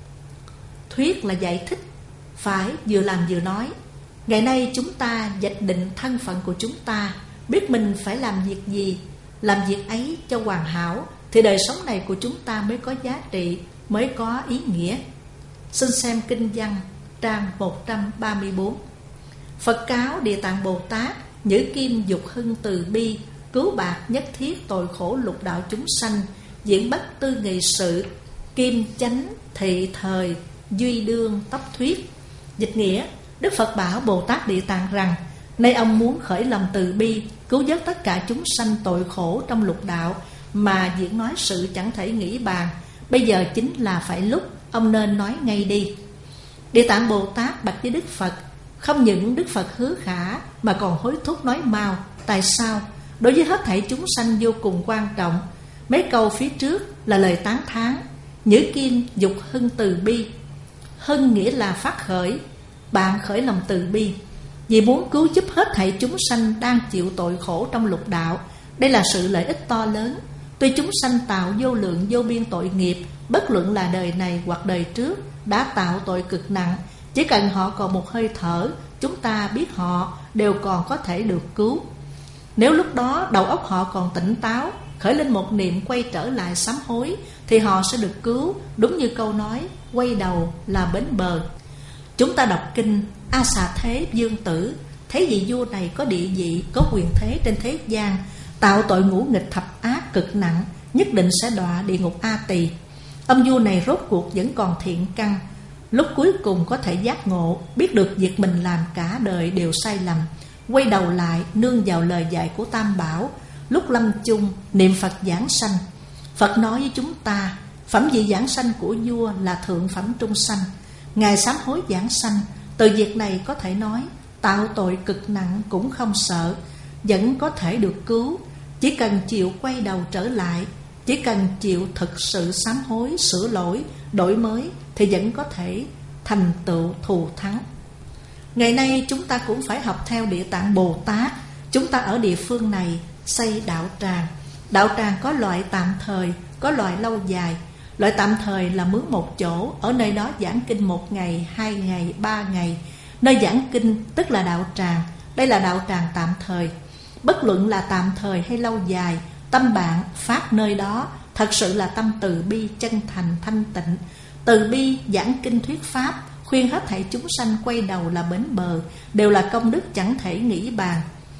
Thuyết là giải thích, phải vừa làm vừa nói. Ngày nay chúng ta vạch định thân phận của chúng ta, biết mình phải làm việc gì. Làm việc ấy cho hoàn hảo thì đời sống này của chúng ta mới có giá trị, mới có ý nghĩa. Xin xem Kinh Văn trang một trăm ba mươi tư. Phật cáo Địa Tạng Bồ Tát: Nhữ kim dục hưng từ bi, cứu bạc nhất thiết tội khổ lục đạo chúng sanh, diễn bất tư nghị sự, kim chánh thị thời, duy đương tóc thuyết. Dịch nghĩa: Đức Phật bảo Bồ Tát Địa Tạng rằng, nay ông muốn khởi lòng từ bi, cứu vớt tất cả chúng sanh tội khổ trong lục đạo, mà diễn nói sự chẳng thể nghĩ bàn. Bây giờ chính là phải lúc, ông nên nói ngay đi. Địa Tạng Bồ Tát bạch với Đức Phật: Không những Đức Phật hứa khả mà còn hối thúc nói mau. Tại sao? Đối với hết thảy chúng sanh vô cùng quan trọng. Mấy câu phía trước là lời tán thán. Nhữ kim dục hưng từ bi. Hưng nghĩa là phát khởi. Bạn khởi lòng từ bi vì muốn cứu giúp hết thảy chúng sanh đang chịu tội khổ trong lục đạo. Đây là sự lợi ích to lớn. Tuy chúng sanh tạo vô lượng vô biên tội nghiệp, bất luận là đời này hoặc đời trước, đã tạo tội cực nặng, chỉ cần họ còn một hơi thở, chúng ta biết họ đều còn có thể được cứu. Nếu lúc đó đầu óc họ còn tỉnh táo, khởi lên một niệm quay trở lại sám hối, thì họ sẽ được cứu. Đúng như câu nói, quay đầu là bến bờ. Chúng ta đọc kinh A Xà Thế Dương Tử, thấy vị vua này có địa vị, có quyền thế trên thế gian, tạo tội ngũ nghịch thập ác cực nặng, nhất định sẽ đọa địa ngục A Tỳ. Ông vua này rốt cuộc vẫn còn thiện căn, lúc cuối cùng có thể giác ngộ, biết được việc mình làm cả đời đều sai lầm, quay đầu lại nương vào lời dạy của Tam Bảo. Lúc lâm chung niệm Phật giảng sanh. Phật nói với chúng ta, phẩm vị giảng sanh của vua là thượng phẩm trung sanh. Ngài sám hối giảng sanh. Từ việc này có thể nói, tạo tội cực nặng cũng không sợ, vẫn có thể được cứu. Chỉ cần chịu quay đầu trở lại, chỉ cần chịu thực sự sám hối, sửa lỗi, đổi mới, thì vẫn có thể thành tựu thù thắng. Ngày nay chúng ta cũng phải học theo Địa Tạng Bồ Tát. Chúng ta ở địa phương này xây đạo tràng. Đạo tràng có loại tạm thời, có loại lâu dài. Loại tạm thời là mướn một chỗ, ở nơi đó giảng kinh một ngày, hai ngày, ba ngày. Nơi giảng kinh tức là đạo tràng. Đây là đạo tràng tạm thời. Bất luận là tạm thời hay lâu dài, tâm bạn phát nơi đó thật sự là tâm từ bi, chân thành, thanh tịnh. Từ bi giảng kinh thuyết pháp, khuyên hết thảy chúng sanh quay đầu là bến bờ, đều là công đức chẳng thể nghĩ bàn.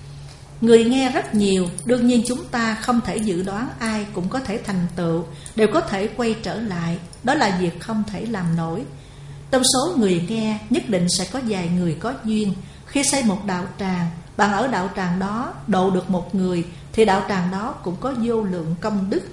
Người nghe rất nhiều, đương nhiên chúng ta không thể dự đoán ai cũng có thể thành tựu, đều có thể quay trở lại. Đó là việc không thể làm nổi. Trong số người nghe, nhất định sẽ có vài người có duyên. Khi xây một đạo tràng, bạn ở đạo tràng đó độ được một người, thì đạo tràng đó cũng có vô lượng công đức.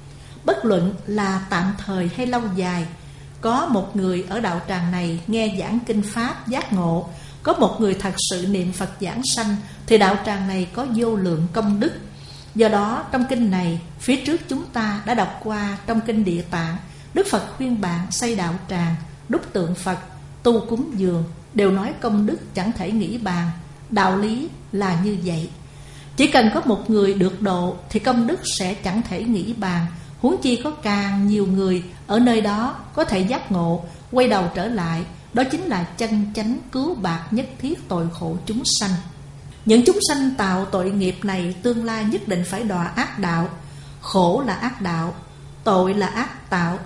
Bất luận là tạm thời hay lâu dài, có một người ở đạo tràng này nghe giảng kinh pháp giác ngộ, có một người thật sự niệm Phật giảng sanh, thì đạo tràng này có vô lượng công đức. Do đó trong kinh này, phía trước chúng ta đã đọc qua trong kinh Địa Tạng, Đức Phật khuyên bạn xây đạo tràng, đúc tượng Phật, tu cúng dường, đều nói công đức chẳng thể nghĩ bàn. Đạo lý là như vậy. Chỉ cần có một người được độ thì công đức sẽ chẳng thể nghĩ bàn. Huống chi có càng nhiều người ở nơi đó có thể giác ngộ, quay đầu trở lại. Đó chính là chân chánh cứu bạc nhất thiết tội khổ chúng sanh. Những chúng sanh tạo tội nghiệp này tương lai nhất định phải đọa ác đạo. Khổ là ác đạo, tội là ác tạo.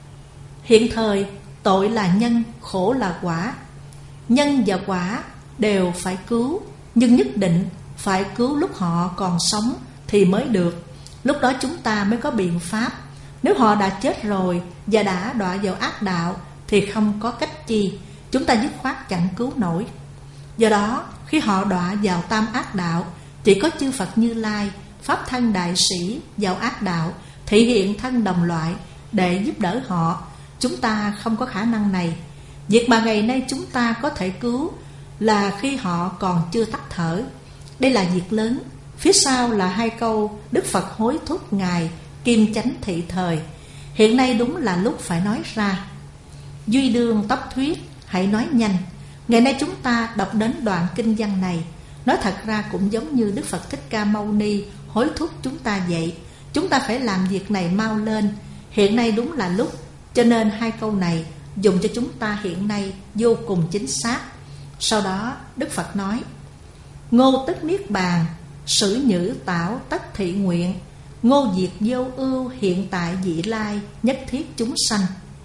Hiện thời tội là nhân, khổ là quả. Nhân và quả đều phải cứu, nhưng nhất định phải cứu lúc họ còn sống thì mới được. Lúc đó chúng ta mới có biện pháp. Nếu họ đã chết rồi và đã đọa vào ác đạo thì không có cách chi, chúng ta dứt khoát chẳng cứu nổi. Do đó khi họ đọa vào tam ác đạo, chỉ có chư Phật Như Lai, Pháp thân đại sĩ vào ác đạo, thị hiện thân đồng loại để giúp đỡ họ. Chúng ta không có khả năng này. Việc mà ngày nay chúng ta có thể cứu là khi họ còn chưa tắt thở. Đây là việc lớn. Phía sau là hai câu Đức Phật hối thúc Ngài kim chánh thị thời. Hiện nay đúng là lúc phải nói ra. Duy đương tóc thuyết, hãy nói nhanh. Ngày nay chúng ta đọc đến đoạn kinh văn này, nói thật ra cũng giống như Đức Phật Thích Ca Mâu Ni hối thúc chúng ta vậy. chúng ta phải làm việc này mau lên. Hiện nay đúng là lúc. Cho nên hai câu này dùng cho chúng ta hiện nay vô cùng chính xác. Sau đó Đức Phật nói: ngô tức niết bàn, sử nhữ tảo tất thị nguyện, ngô diệt vô ưu hiện tại vị lai, nhất thiết chúng sanh.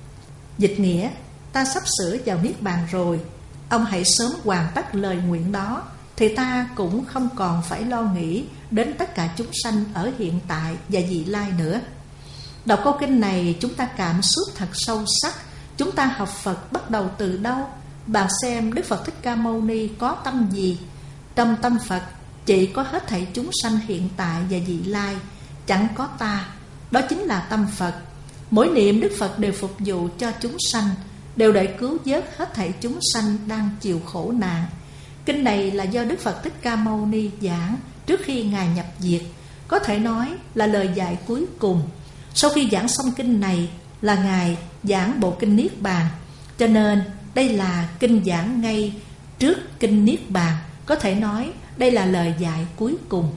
Dịch nghĩa: ta sắp sửa vào niết bàn rồi, ông hãy sớm hoàn tất lời nguyện đó, thì ta cũng không còn phải lo nghĩ đến tất cả chúng sanh ở hiện tại và vị lai nữa. Đọc câu kinh này chúng ta cảm xúc thật sâu sắc. Chúng ta học Phật bắt đầu từ đâu? Bạn xem Đức Phật Thích Ca Mâu Ni có tâm gì? Trong tâm Phật chỉ có hết thảy chúng sanh hiện tại và vị lai, chẳng có ta. Đó chính là tâm Phật. Mỗi niệm Đức Phật đều phục vụ cho chúng sanh, đều để cứu vớt hết thảy chúng sanh đang chịu khổ nạn. Kinh này là do Đức Phật Thích Ca Mâu Ni giảng trước khi Ngài nhập diệt, có thể nói là lời dạy cuối cùng. Sau khi giảng xong kinh này là Ngài giảng bộ kinh Niết Bàn, cho nên đây là kinh giảng ngay trước kinh Niết Bàn. Có thể nói đây là lời dạy cuối cùng.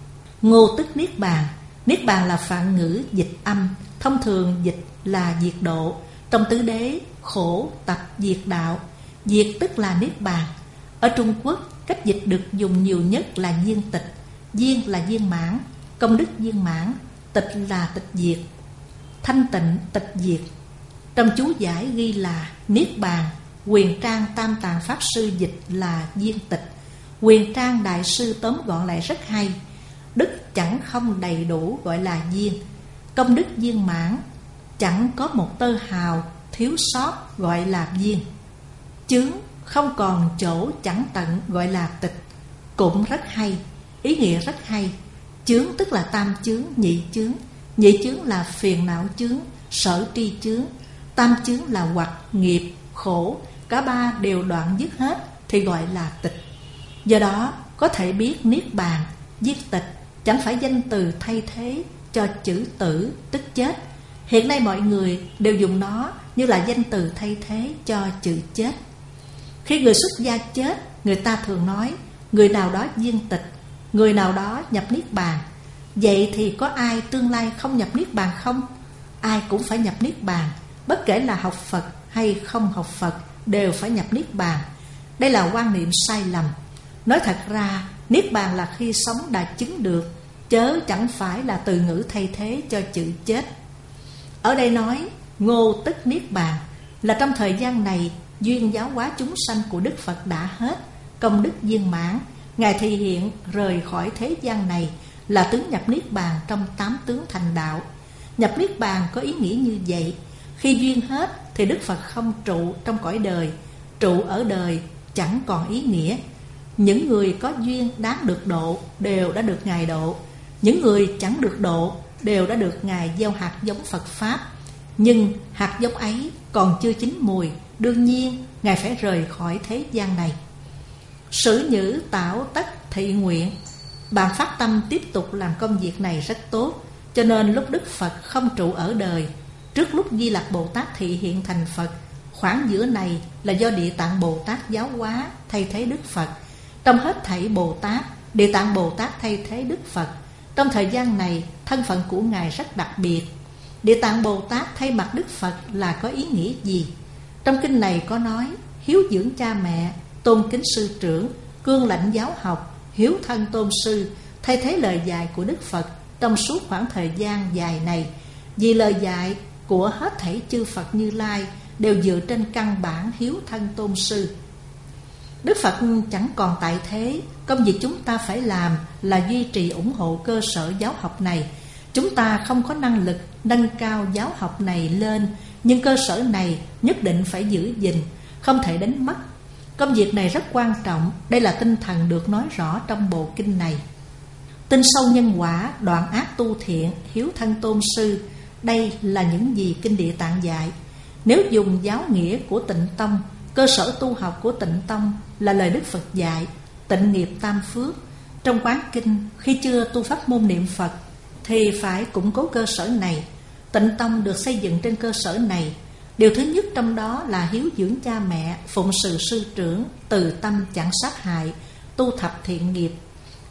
Ngô tức Niết Bàn. Niết Bàn là phạn ngữ dịch âm, thông thường dịch là diệt độ. Trong tứ đế, khổ, tập, diệt đạo. Diệt tức là Niết Bàn. Ở Trung Quốc, cách dịch được dùng nhiều nhất là viên tịch. Viên là viên mãn, công đức viên mãn. Tịch là tịch diệt, thanh tịnh tịch diệt. Trong chú giải ghi là Niết Bàn. Quyền Trang Tam Tạng Pháp Sư dịch là viên tịch. Quyền Trang Đại Sư tóm gọn lại rất hay: đức chẳng không đầy đủ gọi là viên, công đức viên mãn, chẳng có một tơ hào thiếu sót gọi là viên, chướng không còn chỗ chẳng tận gọi là tịch. Cũng rất hay, ý nghĩa rất hay. Chướng tức là tam chướng, nhị chướng. Nhị chướng là phiền não chướng, sở tri chướng. Tam chướng là hoặc, nghiệp, khổ. Cả ba đều đoạn dứt hết thì gọi là tịch. Do đó có thể biết Niết Bàn, viết tịch chẳng phải danh từ thay thế cho chữ tử tức chết. Hiện nay mọi người đều dùng nó như là danh từ thay thế cho chữ chết. Khi người xuất gia chết, người ta thường nói người nào đó viên tịch, người nào đó nhập Niết Bàn. Vậy thì có ai tương lai không nhập Niết Bàn không? Ai cũng phải nhập Niết Bàn, bất kể là học Phật hay không học Phật đều phải nhập Niết Bàn. Đây là quan niệm sai lầm. Nói thật ra, Niết Bàn là khi sống đã chứng được, chớ chẳng phải là từ ngữ thay thế cho chữ chết. Ở đây nói ngô tức Niết Bàn là trong thời gian này duyên giáo hóa chúng sanh của Đức Phật đã hết, công đức viên mãn. Ngài thị hiện rời khỏi thế gian này là tướng nhập Niết Bàn trong tám tướng thành đạo. Nhập Niết Bàn có ý nghĩa như vậy. Khi duyên hết thì Đức Phật không trụ trong cõi đời. Trụ ở đời chẳng còn ý nghĩa. Những người có duyên đáng được độ đều đã được Ngài độ. Những người chẳng được độ đều đã được Ngài gieo hạt giống Phật Pháp. Nhưng hạt giống ấy còn chưa chín mùi, đương nhiên Ngài phải rời khỏi thế gian này. Sử nhữ tảo tất thị nguyện. Bạn phát tâm tiếp tục làm công việc này rất tốt. Cho nên lúc Đức Phật không trụ ở đời, trước lúc Di Lặc Bồ Tát thị hiện thành Phật, khoảng giữa này là do Địa Tạng Bồ Tát giáo hóa thay thế Đức Phật. Trong hết thảy Bồ Tát, Địa Tạng Bồ Tát thay thế Đức Phật. Trong thời gian này, thân phận của Ngài rất đặc biệt. Địa Tạng Bồ Tát thay mặt Đức Phật là có ý nghĩa gì? Trong kinh này có nói hiếu dưỡng cha mẹ, tôn kính sư trưởng, cương lãnh giáo học, hiếu thân tôn sư, thay thế lời dạy của Đức Phật trong suốt khoảng thời gian dài này. Vì lời dạy của hết thảy chư Phật Như Lai đều dựa trên căn bản hiếu thân tôn sư. Đức Phật chẳng còn tại thế, công việc chúng ta phải làm là duy trì ủng hộ cơ sở giáo học này. Chúng ta không có năng lực nâng cao giáo học này lên, nhưng cơ sở này nhất định phải giữ gìn, không thể đánh mất. Công việc này rất quan trọng. Đây là tinh thần được nói rõ trong bộ kinh này. Tin sâu nhân quả, đoạn ác tu thiện, hiếu thân tôn sư. Đây là những gì Kinh Địa Tạng dạy. Nếu dùng giáo nghĩa của Tịnh Tông, cơ sở tu học của Tịnh Tông là lời Đức Phật dạy, tịnh nghiệp tam phước. Trong quán kinh, khi chưa tu pháp môn niệm Phật thì phải củng cố cơ sở này. Tịnh Tông được xây dựng trên cơ sở này. Điều thứ nhất trong đó là hiếu dưỡng cha mẹ, phụng sự sư trưởng, từ tâm chẳng sát hại, tu thập thiện nghiệp.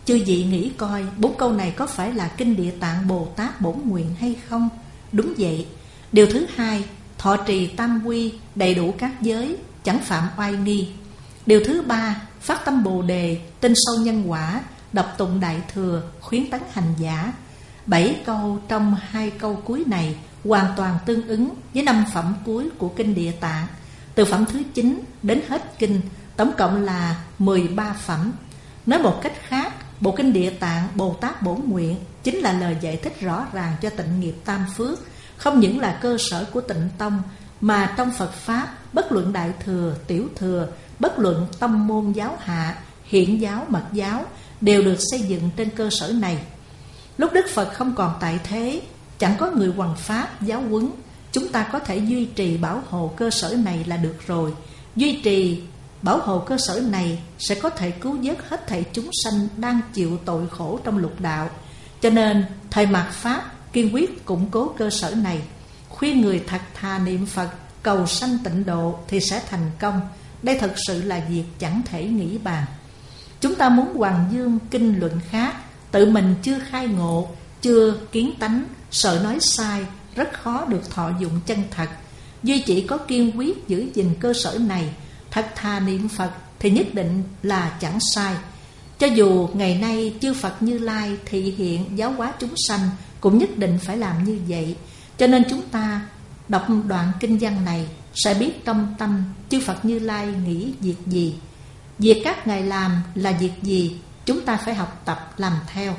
Chư vị nghĩ coi, bốn câu này có phải là kinh Địa Tạng Bồ Tát bổn nguyện hay không? Đúng vậy. Điều thứ hai, thọ trì tam quy, đầy đủ các giới, chẳng phạm oai nghi. Điều thứ ba, phát tâm Bồ Đề, tin sâu nhân quả, đọc tụng Đại Thừa, khuyến tấn hành giả. Bảy câu trong hai câu cuối này hoàn toàn tương ứng với năm phẩm cuối của kinh Địa Tạng. Từ phẩm thứ chín đến hết kinh, tổng cộng là mười ba phẩm. Nói một cách khác, bộ kinh Địa Tạng Bồ Tát Bổn Nguyện chính là lời giải thích rõ ràng cho tịnh nghiệp tam phước, không những là cơ sở của tịnh tông, mà trong Phật Pháp, bất luận Đại Thừa, Tiểu Thừa, bất luận tông môn giáo hạ, hiện giáo, mật giáo, đều được xây dựng trên cơ sở này. Lúc Đức Phật không còn tại thế, chẳng có người hoằng pháp, giáo huấn, chúng ta có thể duy trì bảo hộ cơ sở này là được rồi. Duy trì bảo hộ cơ sở này sẽ có thể cứu vớt hết thảy chúng sanh đang chịu tội khổ trong lục đạo. Cho nên thời mạt Pháp kiên quyết củng cố cơ sở này, khuyên người thật thà niệm Phật, cầu sanh tịnh độ thì sẽ thành công. Đây thật sự là việc chẳng thể nghĩ bàn. Chúng ta muốn hoàng dương kinh luận khác, tự mình chưa khai ngộ, chưa kiến tánh, sợ nói sai, rất khó được thọ dụng chân thật. Duy chỉ có kiên quyết giữ gìn cơ sở này, thật thà niệm Phật thì nhất định là chẳng sai. Cho dù ngày nay chư Phật Như Lai thị hiện giáo hóa chúng sanh, cũng nhất định phải làm như vậy. Cho nên chúng ta đọc đoạn kinh văn này sẽ biết trong tâm chư Phật Như Lai nghĩ việc gì, việc các ngài làm là việc gì, chúng ta phải học tập làm theo.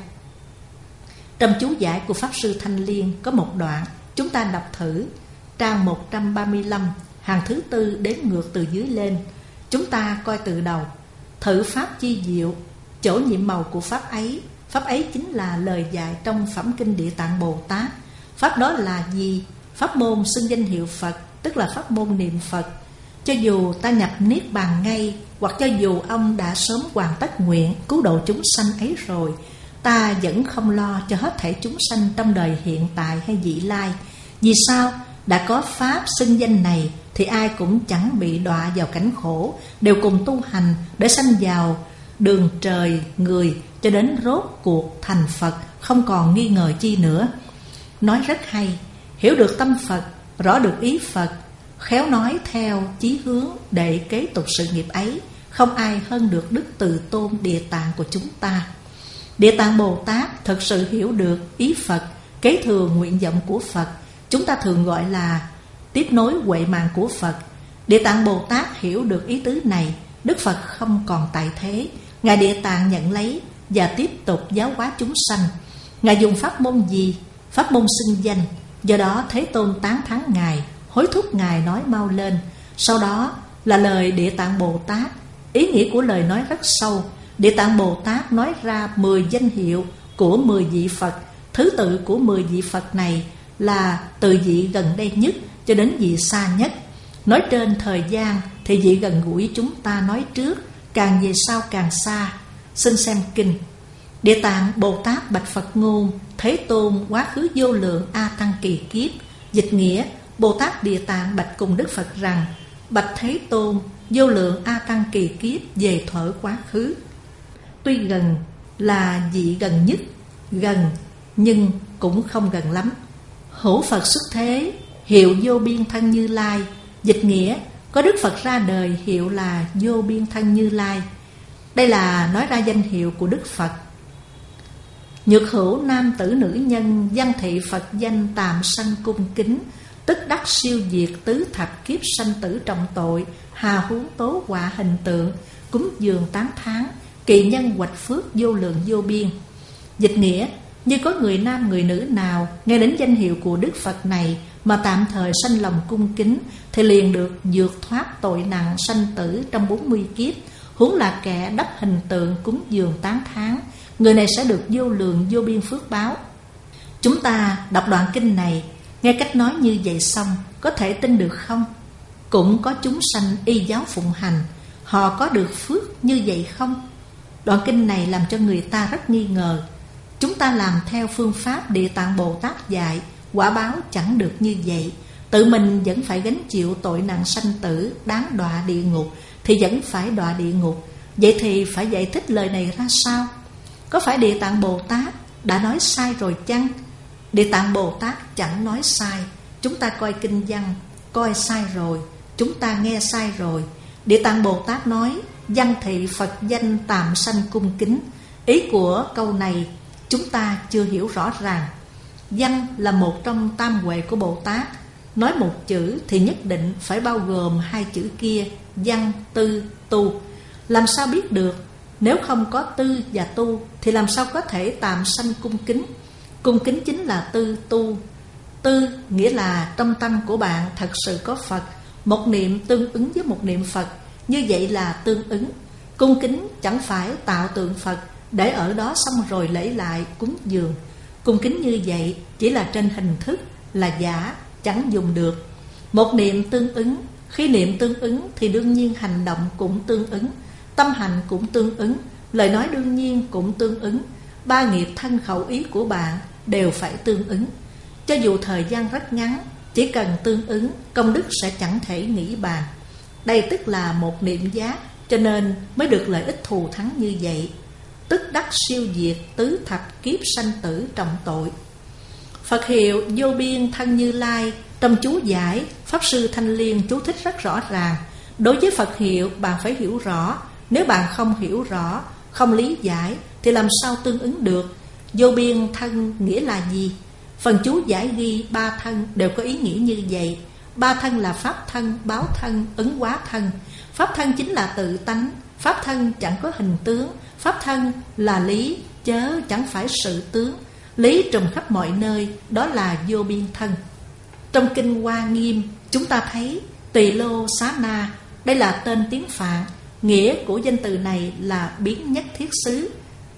Trong chú giải của Pháp Sư Thanh Liên có một đoạn, chúng ta đọc thử, trang một trăm ba mươi lăm, hàng thứ tư đếm ngược từ dưới lên. Chúng ta coi từ đầu. Thử Pháp chi diệu, chỗ nhiệm màu của Pháp ấy. Pháp ấy chính là lời dạy trong phẩm kinh Địa Tạng Bồ Tát. Pháp đó là gì? Pháp môn xưng danh hiệu Phật, tức là pháp môn niệm Phật. Cho dù ta nhập Niết Bàn ngay, hoặc cho dù ông đã sớm hoàn tất nguyện cứu độ chúng sanh ấy rồi, ta vẫn không lo cho hết thảy chúng sanh trong đời hiện tại hay vị lai. Vì sao? Đã có Pháp xưng danh này thì ai cũng chẳng bị đọa vào cảnh khổ, đều cùng tu hành để sanh vào đường trời người, cho đến rốt cuộc thành Phật, không còn nghi ngờ chi nữa. Nói rất hay, hiểu được tâm Phật, rõ được ý Phật, khéo nói theo chí hướng để kế tục sự nghiệp ấy, không ai hơn được đức từ tôn Địa Tạng của chúng ta. Địa Tạng Bồ Tát thật sự hiểu được ý Phật, kế thừa nguyện vọng của Phật, chúng ta thường gọi là tiếp nối huệ mạng của Phật. Địa Tạng Bồ Tát hiểu được ý tứ này, Đức Phật không còn tại thế, Ngài Địa Tạng nhận lấy và tiếp tục giáo hóa chúng sanh. Ngài dùng pháp môn gì? Pháp môn xưng danh. Do đó Thế Tôn tán thán Ngài, hối thúc Ngài nói mau lên. Sau đó là lời Địa Tạng Bồ Tát. Ý nghĩa của lời nói rất sâu. Địa Tạng Bồ Tát nói ra mười danh hiệu của mười vị Phật. Thứ tự của mười vị Phật này là từ vị gần đây nhất cho đến vị xa nhất. Nói trên thời gian thì vị gần gũi chúng ta nói trước, càng về sau càng xa. Xin xem kinh. Địa Tạng Bồ Tát bạch Phật ngôn: Thế Tôn quá khứ vô lượng a tăng kỳ kiếp. Dịch nghĩa: Bồ Tát Địa Tạng bạch cùng Đức Phật rằng: Bạch Thế Tôn, vô lượng a tăng kỳ kiếp về thuở quá khứ. Tuy gần là vị gần nhất, gần nhưng cũng không gần lắm. Hữu Phật xuất thế, hiệu vô biên thân Như Lai. Dịch nghĩa: có Đức Phật ra đời hiệu là vô biên thân Như Lai. Đây là nói ra danh hiệu của Đức Phật. Nhược hữu nam tử nữ nhân, văn thị Phật danh tàm sanh cung kính, tức đắc siêu diệt tứ thập kiếp sanh tử trọng tội, hà huống tố họa hình tượng, cúng dường tán thán, kỳ nhân hoạch phước vô lượng vô biên. Dịch nghĩa: như có người nam người nữ nào nghe đến danh hiệu của Đức Phật này mà tạm thời sanh lòng cung kính, thì liền được vượt thoát tội nặng sanh tử trong bốn mươi kiếp. Huống là kẻ đắp hình tượng cúng dường tán thán, người này sẽ được vô lượng vô biên phước báo. Chúng ta đọc đoạn kinh này, nghe cách nói như vậy xong, có thể tin được không? Cũng có chúng sanh y giáo phụng hành, họ có được phước như vậy không? Đoạn kinh này làm cho người ta rất nghi ngờ. Chúng ta làm theo phương pháp Địa Tạng Bồ Tát dạy, quả báo chẳng được như vậy. Tự mình vẫn phải gánh chịu tội nặng sanh tử, đáng đọa địa ngục thì vẫn phải đọa địa ngục. Vậy thì phải giải thích lời này ra sao? có phải Địa Tạng Bồ Tát đã nói sai rồi chăng? Địa Tạng Bồ Tát chẳng nói sai. Chúng ta coi kinh văn, coi sai rồi, chúng ta nghe sai rồi. Địa Tạng Bồ Tát nói văn thị Phật danh tàm sanh cung kính. Ý của câu này chúng ta chưa hiểu rõ ràng. Văn là một trong tam huệ của Bồ Tát. Nói một chữ thì nhất định phải bao gồm hai chữ kia, văn, tư, tu. Làm sao biết được? Nếu không có tư và tu thì làm sao có thể tàm sanh cung kính? Cung kính chính là tư tu. Tư nghĩa là trong tâm của bạn thật sự có Phật. Một niệm tương ứng với một niệm Phật, như vậy là tương ứng. Cung kính chẳng phải tạo tượng Phật để ở đó xong rồi lễ lại cúng dường. Cung kính như vậy chỉ là trên hình thức, là giả, chẳng dùng được. Một niệm tương ứng, khi niệm tương ứng thì đương nhiên hành động cũng tương ứng, tâm hành cũng tương ứng, lời nói đương nhiên cũng tương ứng. Ba nghiệp thân khẩu ý của bạn đều phải tương ứng. Cho dù thời gian rất ngắn, chỉ cần tương ứng, công đức sẽ chẳng thể nghĩ bàn. Đây tức là một niệm giác, cho nên mới được lợi ích thù thắng như vậy. Tức đắc siêu diệt tứ thập kiếp sanh tử trọng tội. Phật hiệu vô biên thân Như Lai, trong chú giải Pháp Sư Thanh Liên chú thích rất rõ ràng. Đối với Phật hiệu bạn phải hiểu rõ. Nếu bạn không hiểu rõ, không lý giải thì làm sao tương ứng được? Vô biên thân nghĩa là gì? Phần chú giải ghi ba thân đều có ý nghĩa như vậy. Ba thân là pháp thân, báo thân, ứng hóa thân. Pháp thân chính là tự tánh. Pháp thân chẳng có hình tướng. Pháp thân là lý, chớ chẳng phải sự tướng. Lý trùm khắp mọi nơi, đó là vô biên thân. Trong kinh Hoa Nghiêm, chúng ta thấy Tỳ Lô Xá Na, đây là tên tiếng Phạn. Nghĩa của danh từ này là biến nhất thiết xứ.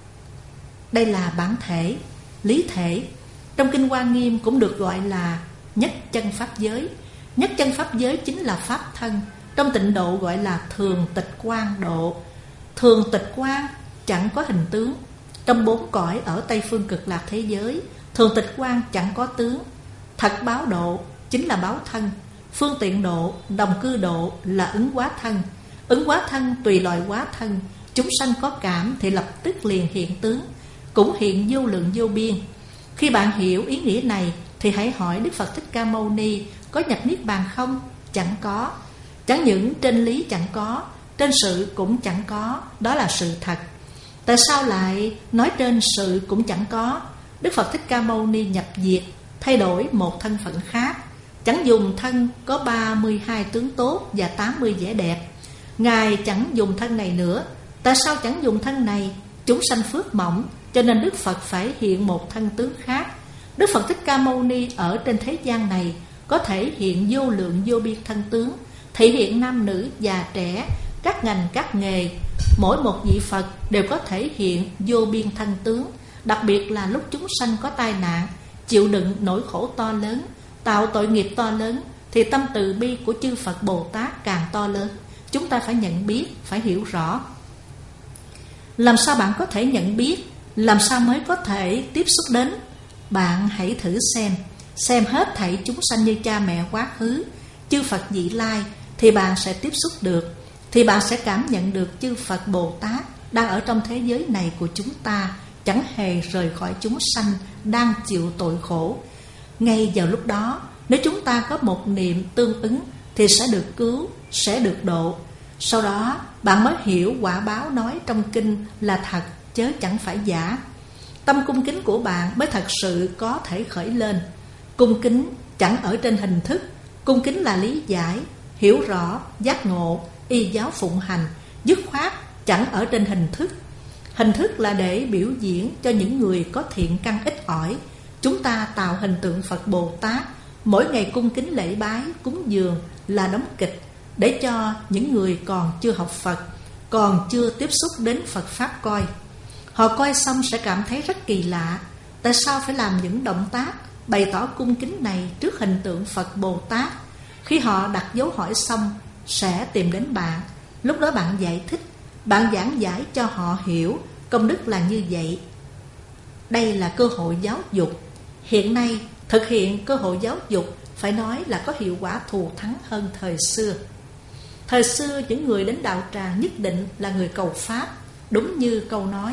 Đây là bản thể, lý thể. Trong kinh Hoa Nghiêm cũng được gọi là nhất chân pháp giới. Nhất chân pháp giới chính là pháp thân. Trong tịnh độ gọi là thường tịch quang độ. Thường tịch quang chẳng có hình tướng. Trong bốn cõi ở Tây Phương Cực Lạc thế giới, thường tịch quang chẳng có tướng. Thật báo độ chính là báo thân. Phương tiện độ, đồng cư độ là ứng hóa thân. Ứng hóa thân tùy loại hóa thân. Chúng sanh có cảm thì lập tức liền hiện tướng, cũng hiện vô lượng vô biên. Khi bạn hiểu ý nghĩa này thì hãy hỏi Đức Phật Thích Ca Mâu Ni có nhập Niết Bàn không? Chẳng có. Chẳng những trên lý chẳng có, trên sự cũng chẳng có. Đó là sự thật. Tại sao lại nói trên sự cũng chẳng có? Đức Phật Thích Ca Mâu Ni nhập diệt, thay đổi một thân phận khác. Chẳng dùng thân có ba mươi hai tướng tốt và tám mươi vẻ đẹp. Ngài chẳng dùng thân này nữa. Tại sao chẳng dùng thân này? Chúng sanh phước mỏng, cho nên Đức Phật phải hiện một thân tướng khác. Đức Phật Thích Ca Mâu Ni ở trên thế gian này có thể hiện vô lượng vô biên thân tướng, thể hiện nam nữ già trẻ, các ngành các nghề. Mỗi một vị Phật đều có thể hiện vô biên thân tướng. Đặc biệt là lúc chúng sanh có tai nạn, chịu đựng nỗi khổ to lớn, tạo tội nghiệp to lớn, thì tâm từ bi của chư Phật Bồ Tát càng to lớn. Chúng ta phải nhận biết, phải hiểu rõ. Làm sao bạn có thể nhận biết? Làm sao mới có thể tiếp xúc đến? Bạn hãy thử xem. Xem hết thảy chúng sanh như cha mẹ quá khứ, chư Phật vị lai, thì bạn sẽ tiếp xúc được. Thì bạn sẽ cảm nhận được chư Phật Bồ Tát đang ở trong thế giới này của chúng ta, chẳng hề rời khỏi chúng sanh đang chịu tội khổ. Ngay vào lúc đó, nếu chúng ta có một niệm tương ứng thì sẽ được cứu, sẽ được độ. Sau đó bạn mới hiểu quả báo nói trong kinh là thật, chớ chẳng phải giả. Tâm cung kính của bạn mới thật sự có thể khởi lên. Cung kính chẳng ở trên hình thức. Cung kính là lý giải, hiểu rõ, giác ngộ, y giáo phụng hành. Dứt khoát chẳng ở trên hình thức. Hình thức là để biểu diễn cho những người có thiện căn ít ỏi. Chúng ta tạo hình tượng Phật Bồ Tát, mỗi ngày cung kính lễ bái, cúng dường là đóng kịch, để cho những người còn chưa học Phật, còn chưa tiếp xúc đến Phật Pháp coi. Họ coi xong sẽ cảm thấy rất kỳ lạ. Tại sao phải làm những động tác bày tỏ cung kính này trước hình tượng Phật Bồ Tát? Khi họ đặt dấu hỏi xong sẽ tìm đến bạn. Lúc đó bạn giải thích, bạn giảng giải cho họ hiểu công đức là như vậy. Đây là cơ hội giáo dục. Hiện nay thực hiện cơ hội giáo dục phải nói là có hiệu quả thù thắng hơn thời xưa. Thời xưa những người đến đạo tràng nhất định là người cầu Pháp. Đúng như câu nói,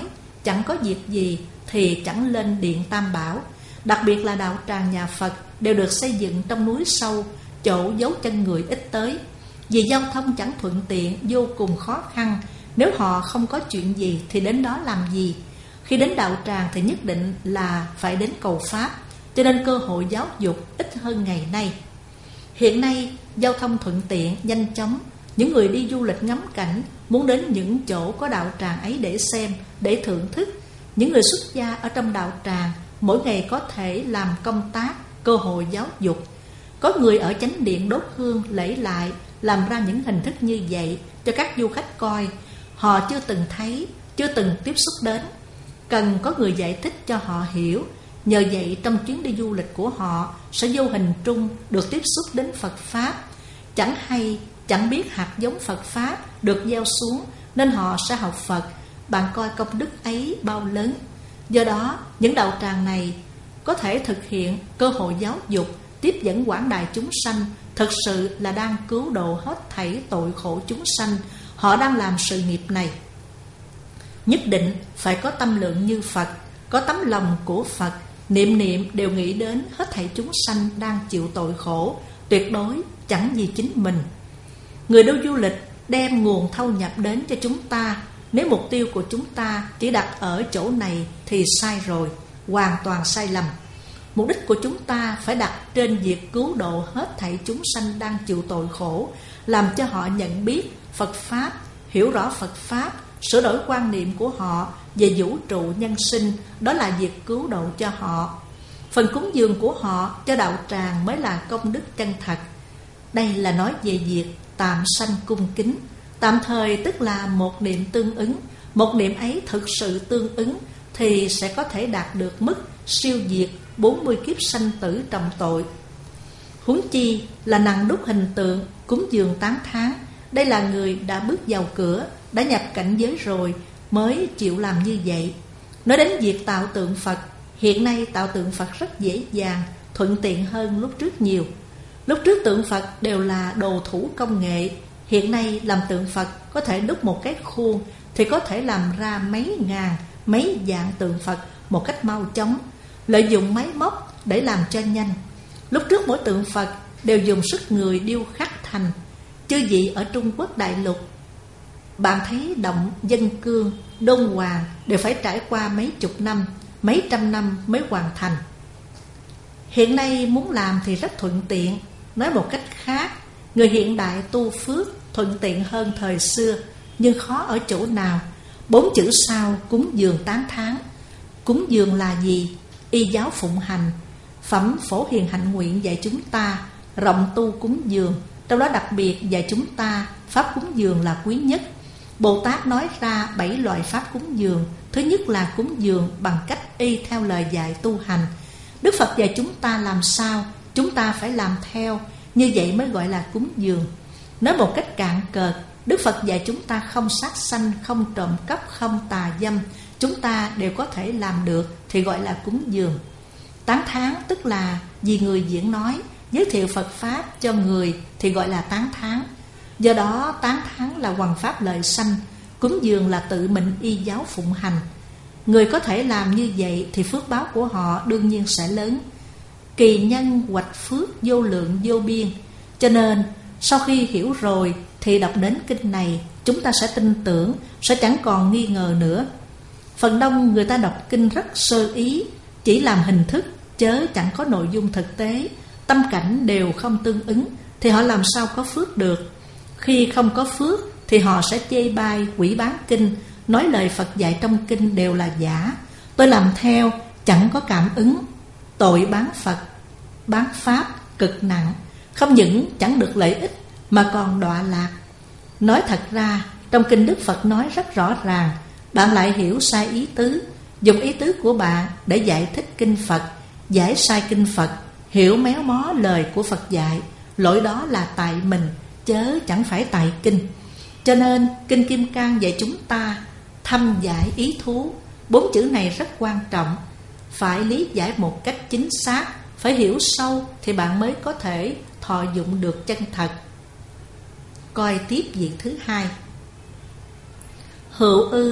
chẳng có việc gì thì chẳng lên điện Tam Bảo. Đặc biệt là đạo tràng nhà Phật đều được xây dựng trong núi sâu, chỗ dấu chân người ít tới. Vì giao thông chẳng thuận tiện, vô cùng khó khăn. Nếu họ không có chuyện gì thì đến đó làm gì? Khi đến đạo tràng thì nhất định là phải đến cầu Pháp, cho nên cơ hội giáo dục ít hơn ngày nay. Hiện nay giao thông thuận tiện, nhanh chóng. Những người đi du lịch ngắm cảnh muốn đến những chỗ có đạo tràng ấy để xem, để thưởng thức. Những người xuất gia ở trong đạo tràng mỗi ngày có thể làm công tác, cơ hội giáo dục. Có người ở chánh điện đốt hương lễ lại, làm ra những hình thức như vậy cho các du khách coi. Họ chưa từng thấy, chưa từng tiếp xúc đến. Cần có người giải thích cho họ hiểu. Nhờ vậy trong chuyến đi du lịch của họ sẽ vô hình trung được tiếp xúc đến Phật Pháp. Chẳng hay, chẳng biết hạt giống Phật Pháp được gieo xuống, nên họ sẽ học Phật. Bạn coi công đức ấy bao lớn. Do đó những đạo tràng này có thể thực hiện cơ hội giáo dục, tiếp dẫn quảng đại chúng sanh, thực sự là đang cứu độ hết thảy tội khổ chúng sanh. Họ đang làm sự nghiệp này. Nhất định phải có tâm lượng như Phật, có tấm lòng của Phật, niệm niệm đều nghĩ đến hết thảy chúng sanh đang chịu tội khổ, tuyệt đối chẳng vì chính mình. Người đi du lịch đem nguồn thâu nhập đến cho chúng ta. Nếu mục tiêu của chúng ta chỉ đặt ở chỗ này thì sai rồi, hoàn toàn sai lầm. Mục đích của chúng ta phải đặt trên việc cứu độ hết thảy chúng sanh đang chịu tội khổ, làm cho họ nhận biết Phật Pháp, hiểu rõ Phật Pháp, sửa đổi quan niệm của họ về vũ trụ nhân sinh. Đó là việc cứu độ cho họ. Phần cúng dường của họ cho đạo tràng mới là công đức chân thật. Đây là nói về việc tạm sanh cung kính. Tạm thời tức là một niệm tương ứng. Một niệm ấy thực sự tương ứng thì sẽ có thể đạt được mức siêu diệt bốn mươi kiếp sanh tử trọng tội. Huống chi là nặng đúc hình tượng, cúng dường tán thán. Đây là người đã bước vào cửa, đã nhập cảnh giới rồi mới chịu làm như vậy. Nói đến việc tạo tượng Phật, hiện nay tạo tượng Phật rất dễ dàng, thuận tiện hơn lúc trước nhiều. Lúc trước tượng Phật đều là đồ thủ công nghệ. Hiện nay làm tượng Phật có thể đúc một cái khuôn thì có thể làm ra mấy ngàn, mấy dạng tượng Phật một cách mau chóng, lợi dụng máy móc để làm cho nhanh. Lúc trước mỗi tượng Phật đều dùng sức người điêu khắc thành. Chư vị ở Trung Quốc đại lục, bạn thấy động Dân Cương, Đôn Hoàng đều phải trải qua mấy chục năm, mấy trăm năm mới hoàn thành. Hiện nay muốn làm thì rất thuận tiện. Nói một cách khác, người hiện đại tu phước thuận tiện hơn thời xưa. Nhưng khó ở chỗ nào? Bốn chữ sau cúng dường tán thán. Cúng dường là gì? Y giáo phụng hành. Phẩm Phổ Hiền Hạnh Nguyện dạy chúng ta rộng tu cúng dường, trong đó đặc biệt dạy chúng ta pháp cúng dường là quý nhất. Bồ Tát nói ra bảy loại pháp cúng dường. Thứ nhất là cúng dường bằng cách y theo lời dạy tu hành. Đức Phật dạy chúng ta làm sao, chúng ta phải làm theo. Như vậy mới gọi là cúng dường. Nói một cách cạn cợt, Đức Phật dạy chúng ta không sát sanh, không trộm cắp, không tà dâm. Chúng ta đều có thể làm được thì gọi là cúng dường. Tán thán tức là vì người diễn nói, giới thiệu Phật Pháp cho người thì gọi là tán thán. Do đó tán thán là hoằng pháp lợi sanh. Cúng dường là tự mình y giáo phụng hành. Người có thể làm như vậy thì phước báo của họ đương nhiên sẽ lớn. Kỳ nhân hoạch phước vô lượng vô biên. Cho nên sau khi hiểu rồi thì đọc đến kinh này, chúng ta sẽ tin tưởng, sẽ chẳng còn nghi ngờ nữa. Phần đông người ta đọc kinh rất sơ ý, chỉ làm hình thức, chớ chẳng có nội dung thực tế. Tâm cảnh đều không tương ứng thì họ làm sao có phước được. Khi không có phước thì họ sẽ chê bai, quỷ bán kinh, nói lời Phật dạy trong kinh đều là giả. Tôi làm theo chẳng có cảm ứng. Tội bán Phật, bán Pháp cực nặng. Không những chẳng được lợi ích mà còn đọa lạc. Nói thật ra trong kinh Đức Phật nói rất rõ ràng, bạn lại hiểu sai ý tứ, dùng ý tứ của bạn để giải thích kinh Phật, giải sai kinh Phật, hiểu méo mó lời của Phật dạy. Lỗi đó là tại mình, chớ chẳng phải tại kinh. Cho nên kinh Kim Cang dạy chúng ta thâm giải ý thú. Bốn chữ này rất quan trọng, phải lý giải một cách chính xác, phải hiểu sâu thì bạn mới có thể thọ dụng được chân thật. Coi tiếp việc thứ hai. Hữu ư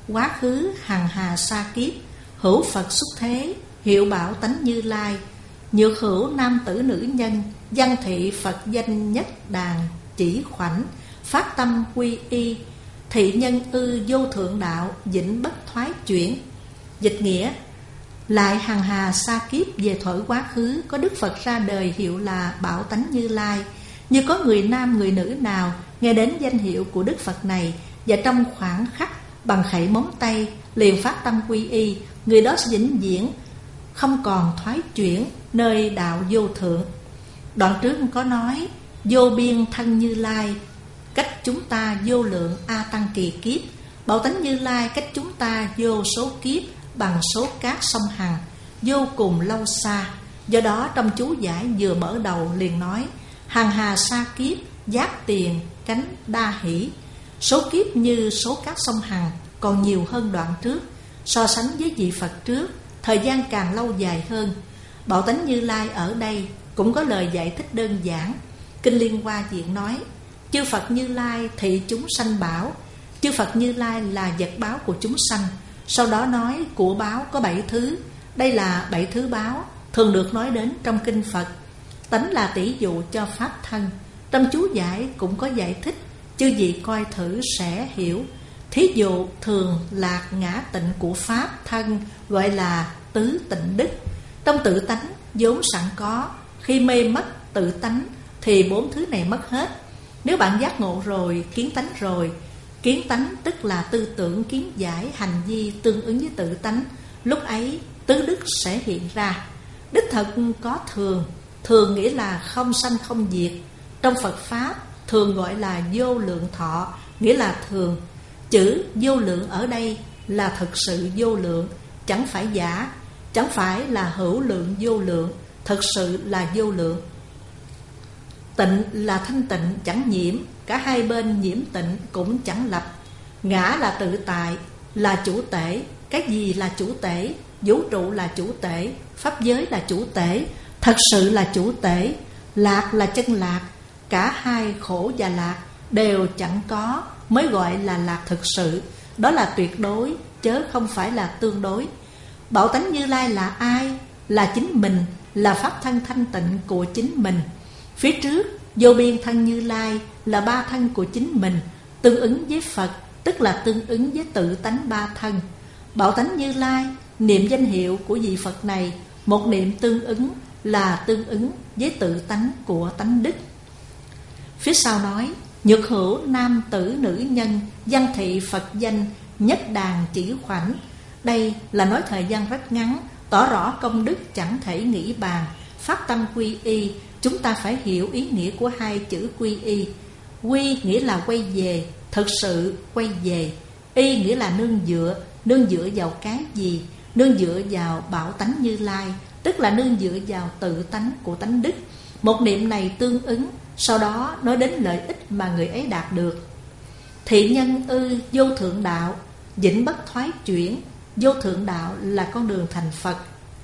quá khứ hằng hà sa kiếp, hữu Phật xuất thế, hiệu bảo tánh Như Lai. Nhược hữu nam tử nữ nhân, văn thị Phật danh nhất đàn chỉ khoảnh, phát tâm quy y, thị nhân ư vô thượng đạo, vĩnh bất thoái chuyển. Dịch nghĩa: lại hằng hà sa kiếp về thuở quá khứ, có Đức Phật ra đời hiệu là Bảo Tánh Như Lai. Như có người nam người nữ nào nghe đến danh hiệu của Đức Phật này, và trong khoảng khắc bằng khẩy móng tay liền phát tâm quy y, người đó sẽ vĩnh viễn không còn thoái chuyển nơi đạo vô thượng. Đoạn trước có nói: vô biên thân Như Lai, cách chúng ta vô lượng a tăng kỳ kiếp. Bảo Tánh Như Lai cách chúng ta vô số kiếp bằng số cát sông Hằng, vô cùng lâu xa. Do đó trong chú giải vừa mở đầu liền nói: hằng hà sa kiếp, giác tiền cánh đa hỷ. Số kiếp như số cát sông Hằng, còn nhiều hơn đoạn trước. So sánh với vị Phật trước, thời gian càng lâu dài hơn. Bảo Tánh Như Lai ở đây cũng có lời giải thích đơn giản. Kinh Liên Hoa Diện nói: chư Phật Như Lai thị chúng sanh bảo. Chư Phật Như Lai là vật báo của chúng sanh. Sau đó nói của báo có bảy thứ. Đây là bảy thứ báo thường được nói đến trong kinh Phật. Tánh là tỷ dụ cho pháp thân. Trong chú giải cũng có giải thích, chư vị coi thử sẽ hiểu. Thí dụ thường lạc ngã tịnh của pháp thân gọi là tứ tịnh đức. Trong tự tánh vốn sẵn có, khi mê mất tự tánh thì bốn thứ này mất hết. Nếu bạn giác ngộ rồi, kiến tánh rồi, kiến tánh tức là tư tưởng, kiến giải, hành vi tương ứng với tự tánh, lúc ấy tứ đức sẽ hiện ra. Đích thực có thường. Thường nghĩa là không sanh không diệt. Trong Phật Pháp, thường gọi là vô lượng thọ, nghĩa là thường. Chữ vô lượng ở đây là thực sự vô lượng, chẳng phải giả, chẳng phải là hữu lượng vô lượng, thực sự là vô lượng. Tịnh là thanh tịnh, chẳng nhiễm, cả hai bên nhiễm tịnh cũng chẳng lập. Ngã là tự tại, là chủ tể. Cái gì là chủ tể? Vũ trụ là chủ tể, pháp giới là chủ tể, thật sự là chủ tể. Lạc là chân lạc, cả hai khổ và lạc đều chẳng có mới gọi là lạc thực sự. Đó là tuyệt đối, chớ không phải là tương đối. Bảo Tánh Như Lai là ai? Là chính mình, là pháp thân thanh tịnh của chính mình. Phía trước vô biên thân Như Lai là ba thân của chính mình, tương ứng với Phật, tức là tương ứng với tự tánh ba thân. Bảo Tánh Như Lai, niệm danh hiệu của vị Phật này, một niệm tương ứng là tương ứng với tự tánh của tánh đức. Phía sau nói: nhược hữu nam tử nữ nhân, văn thị Phật danh nhất đàn chỉ khoảnh. Đây là nói thời gian rất ngắn, tỏ rõ công đức chẳng thể nghĩ bàn. Phát tâm quy y, chúng ta phải hiểu ý nghĩa của hai chữ quy y. Quy nghĩa là quay về, thực sự quay về. Y nghĩa là nương dựa. Nương dựa vào cái gì? Nương dựa vào Bảo Tánh Như Lai, tức là nương dựa vào tự tánh của tánh đức. Một niệm này tương ứng, sau đó nói đến lợi ích mà người ấy đạt được. Thị nhân ư vô thượng đạo, vĩnh bất thoái chuyển. Vô thượng đạo là con đường thành Phật.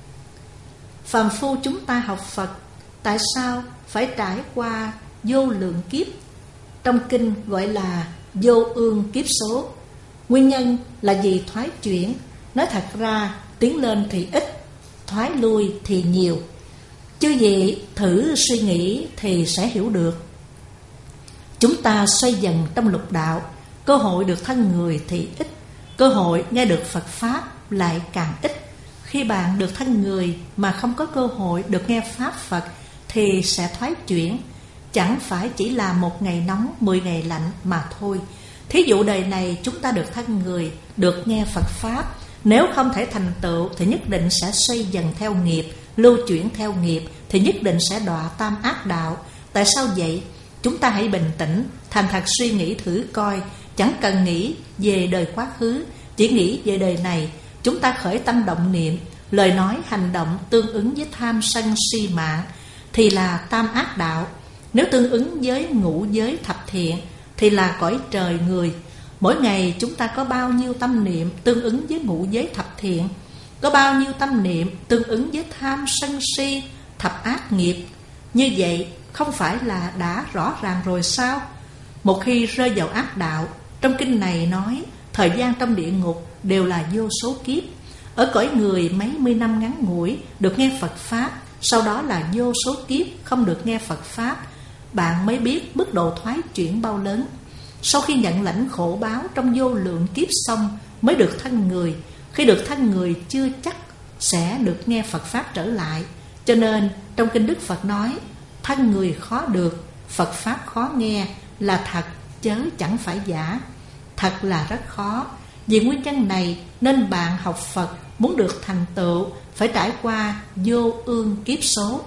Phàm phu chúng ta học Phật, tại sao phải trải qua vô lượng kiếp? Trong kinh gọi là vô ương kiếp số. Nguyên nhân là vì thoái chuyển. Nói thật ra, tiến lên thì ít, thoái lui thì nhiều. Chứ gì thử suy nghĩ thì sẽ hiểu được. Chúng ta xoay dần trong lục đạo, cơ hội được thân người thì ít, cơ hội nghe được Phật Pháp lại càng ít. Khi bạn được thân người mà không có cơ hội được nghe Pháp Phật thì sẽ thoái chuyển. Chẳng phải chỉ là một ngày nóng, mười ngày lạnh mà thôi. Thí dụ đời này chúng ta được thân người, được nghe Phật Pháp, nếu không thể thành tựu thì nhất định sẽ xoay dần theo nghiệp, lưu chuyển theo nghiệp, thì nhất định sẽ đọa tam ác đạo. Tại sao vậy? Chúng ta hãy bình tĩnh, thành thật suy nghĩ thử coi. Chẳng cần nghĩ về đời quá khứ, chỉ nghĩ về đời này. Chúng ta khởi tâm động niệm, lời nói hành động tương ứng với tham sân si mạng thì là tam ác đạo. Nếu tương ứng với ngũ giới thập thiện thì là cõi trời người. Mỗi ngày chúng ta có bao nhiêu tâm niệm tương ứng với ngũ giới thập thiện, có bao nhiêu tâm niệm tương ứng với tham sân si thập ác nghiệp. Như vậy không phải là đã rõ ràng rồi sao? Một khi rơi vào ác đạo, trong kinh này nói thời gian trong địa ngục đều là vô số kiếp. Ở cõi người mấy mươi năm ngắn ngủi được nghe Phật Pháp, sau đó là vô số kiếp không được nghe Phật Pháp. Bạn mới biết mức độ thoái chuyển bao lớn. Sau khi nhận lãnh khổ báo trong vô lượng kiếp xong mới được thân người. Khi được thân người chưa chắc sẽ được nghe Phật Pháp trở lại. Cho nên trong kinh Đức Phật nói, thân người khó được, Phật Pháp khó nghe là thật chớ chẳng phải giả. Thật là rất khó. Vì nguyên nhân này nên bạn học Phật muốn được thành tựu phải trải qua vô ương kiếp số.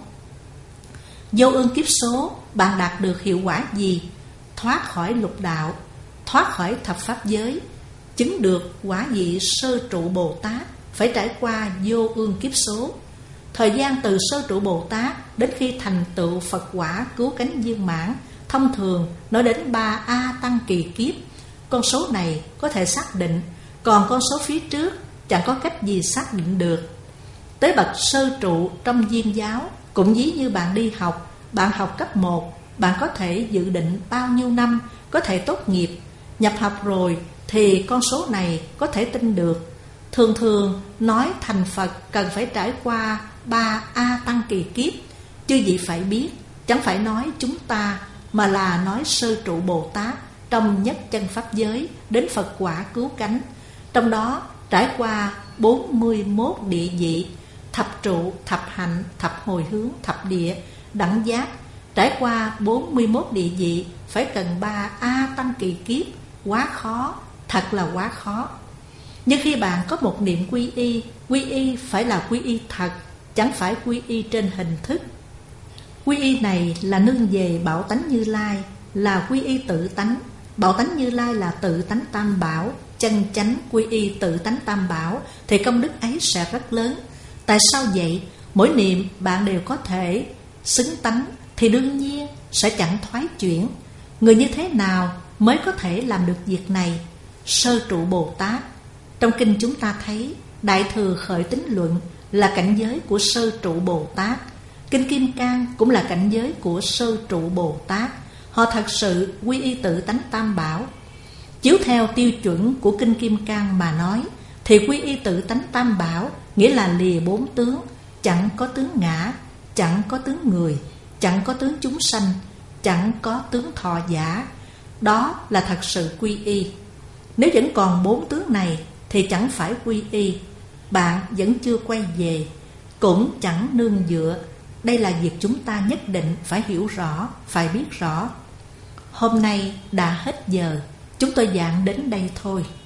Vô ương kiếp số bạn đạt được hiệu quả gì? Thoát khỏi lục đạo, thoát khỏi thập pháp giới, chứng được quả vị sơ trụ Bồ Tát phải trải qua vô ương kiếp số. Thời gian từ sơ trụ Bồ Tát đến khi thành tựu Phật quả cứu cánh viên mãn, thông thường nói đến ba A tăng kỳ kiếp. Con số này có thể xác định, còn con số phía trước chẳng có cách gì xác định được. Tới bậc sơ trụ trong viên giáo cũng ví như bạn đi học. Bạn học cấp một, bạn có thể dự định bao nhiêu năm có thể tốt nghiệp. Nhập học rồi thì con số này có thể tin được. Thường thường nói thành Phật cần phải trải qua ba A tăng kỳ kiếp. Chư vị phải biết, chẳng phải nói chúng ta, mà là nói sơ trụ Bồ Tát trong nhất chân pháp giới đến Phật quả cứu cánh. Trong đó trải qua bốn mươi mốt địa vị, thập trụ, thập hạnh, thập hồi hướng, thập địa, đẳng giác. Trải qua bốn mươi mốt địa vị phải cần ba A tăng kỳ kiếp. Quá khó, thật là quá khó. Nhưng khi bạn có một niệm quy y, quy y phải là quy y thật, chẳng phải quy y trên hình thức. Quy y này là nương về Bảo Tánh Như Lai, là quy y tự tánh. Bảo Tánh Như Lai là tự tánh tam bảo. Chân chánh quy y tự tánh tam bảo thì công đức ấy sẽ rất lớn. Tại sao vậy? Mỗi niệm bạn đều có thể xứng tánh thì đương nhiên sẽ chẳng thoái chuyển. Người như thế nào mới có thể làm được việc này? Sơ trụ Bồ Tát. Trong kinh chúng ta thấy Đại Thừa Khởi Tín Luận là cảnh giới của sơ trụ Bồ Tát. Kinh Kim Cang cũng là cảnh giới của sơ trụ Bồ Tát. Họ thật sự quy y tự tánh tam bảo. Chiếu theo tiêu chuẩn của Kinh Kim Cang mà nói thì quy y tự tánh tam bảo nghĩa là lìa bốn tướng. Chẳng có tướng ngã, chẳng có tướng người, chẳng có tướng chúng sanh, chẳng có tướng thọ giả. Đó là thật sự quy y. Nếu vẫn còn bốn tướng này thì chẳng phải quy y. Bạn vẫn chưa quay về, cũng chẳng nương dựa. Đây là việc chúng ta nhất định phải hiểu rõ, phải biết rõ. Hôm nay đã hết giờ, chúng tôi giảng đến đây thôi.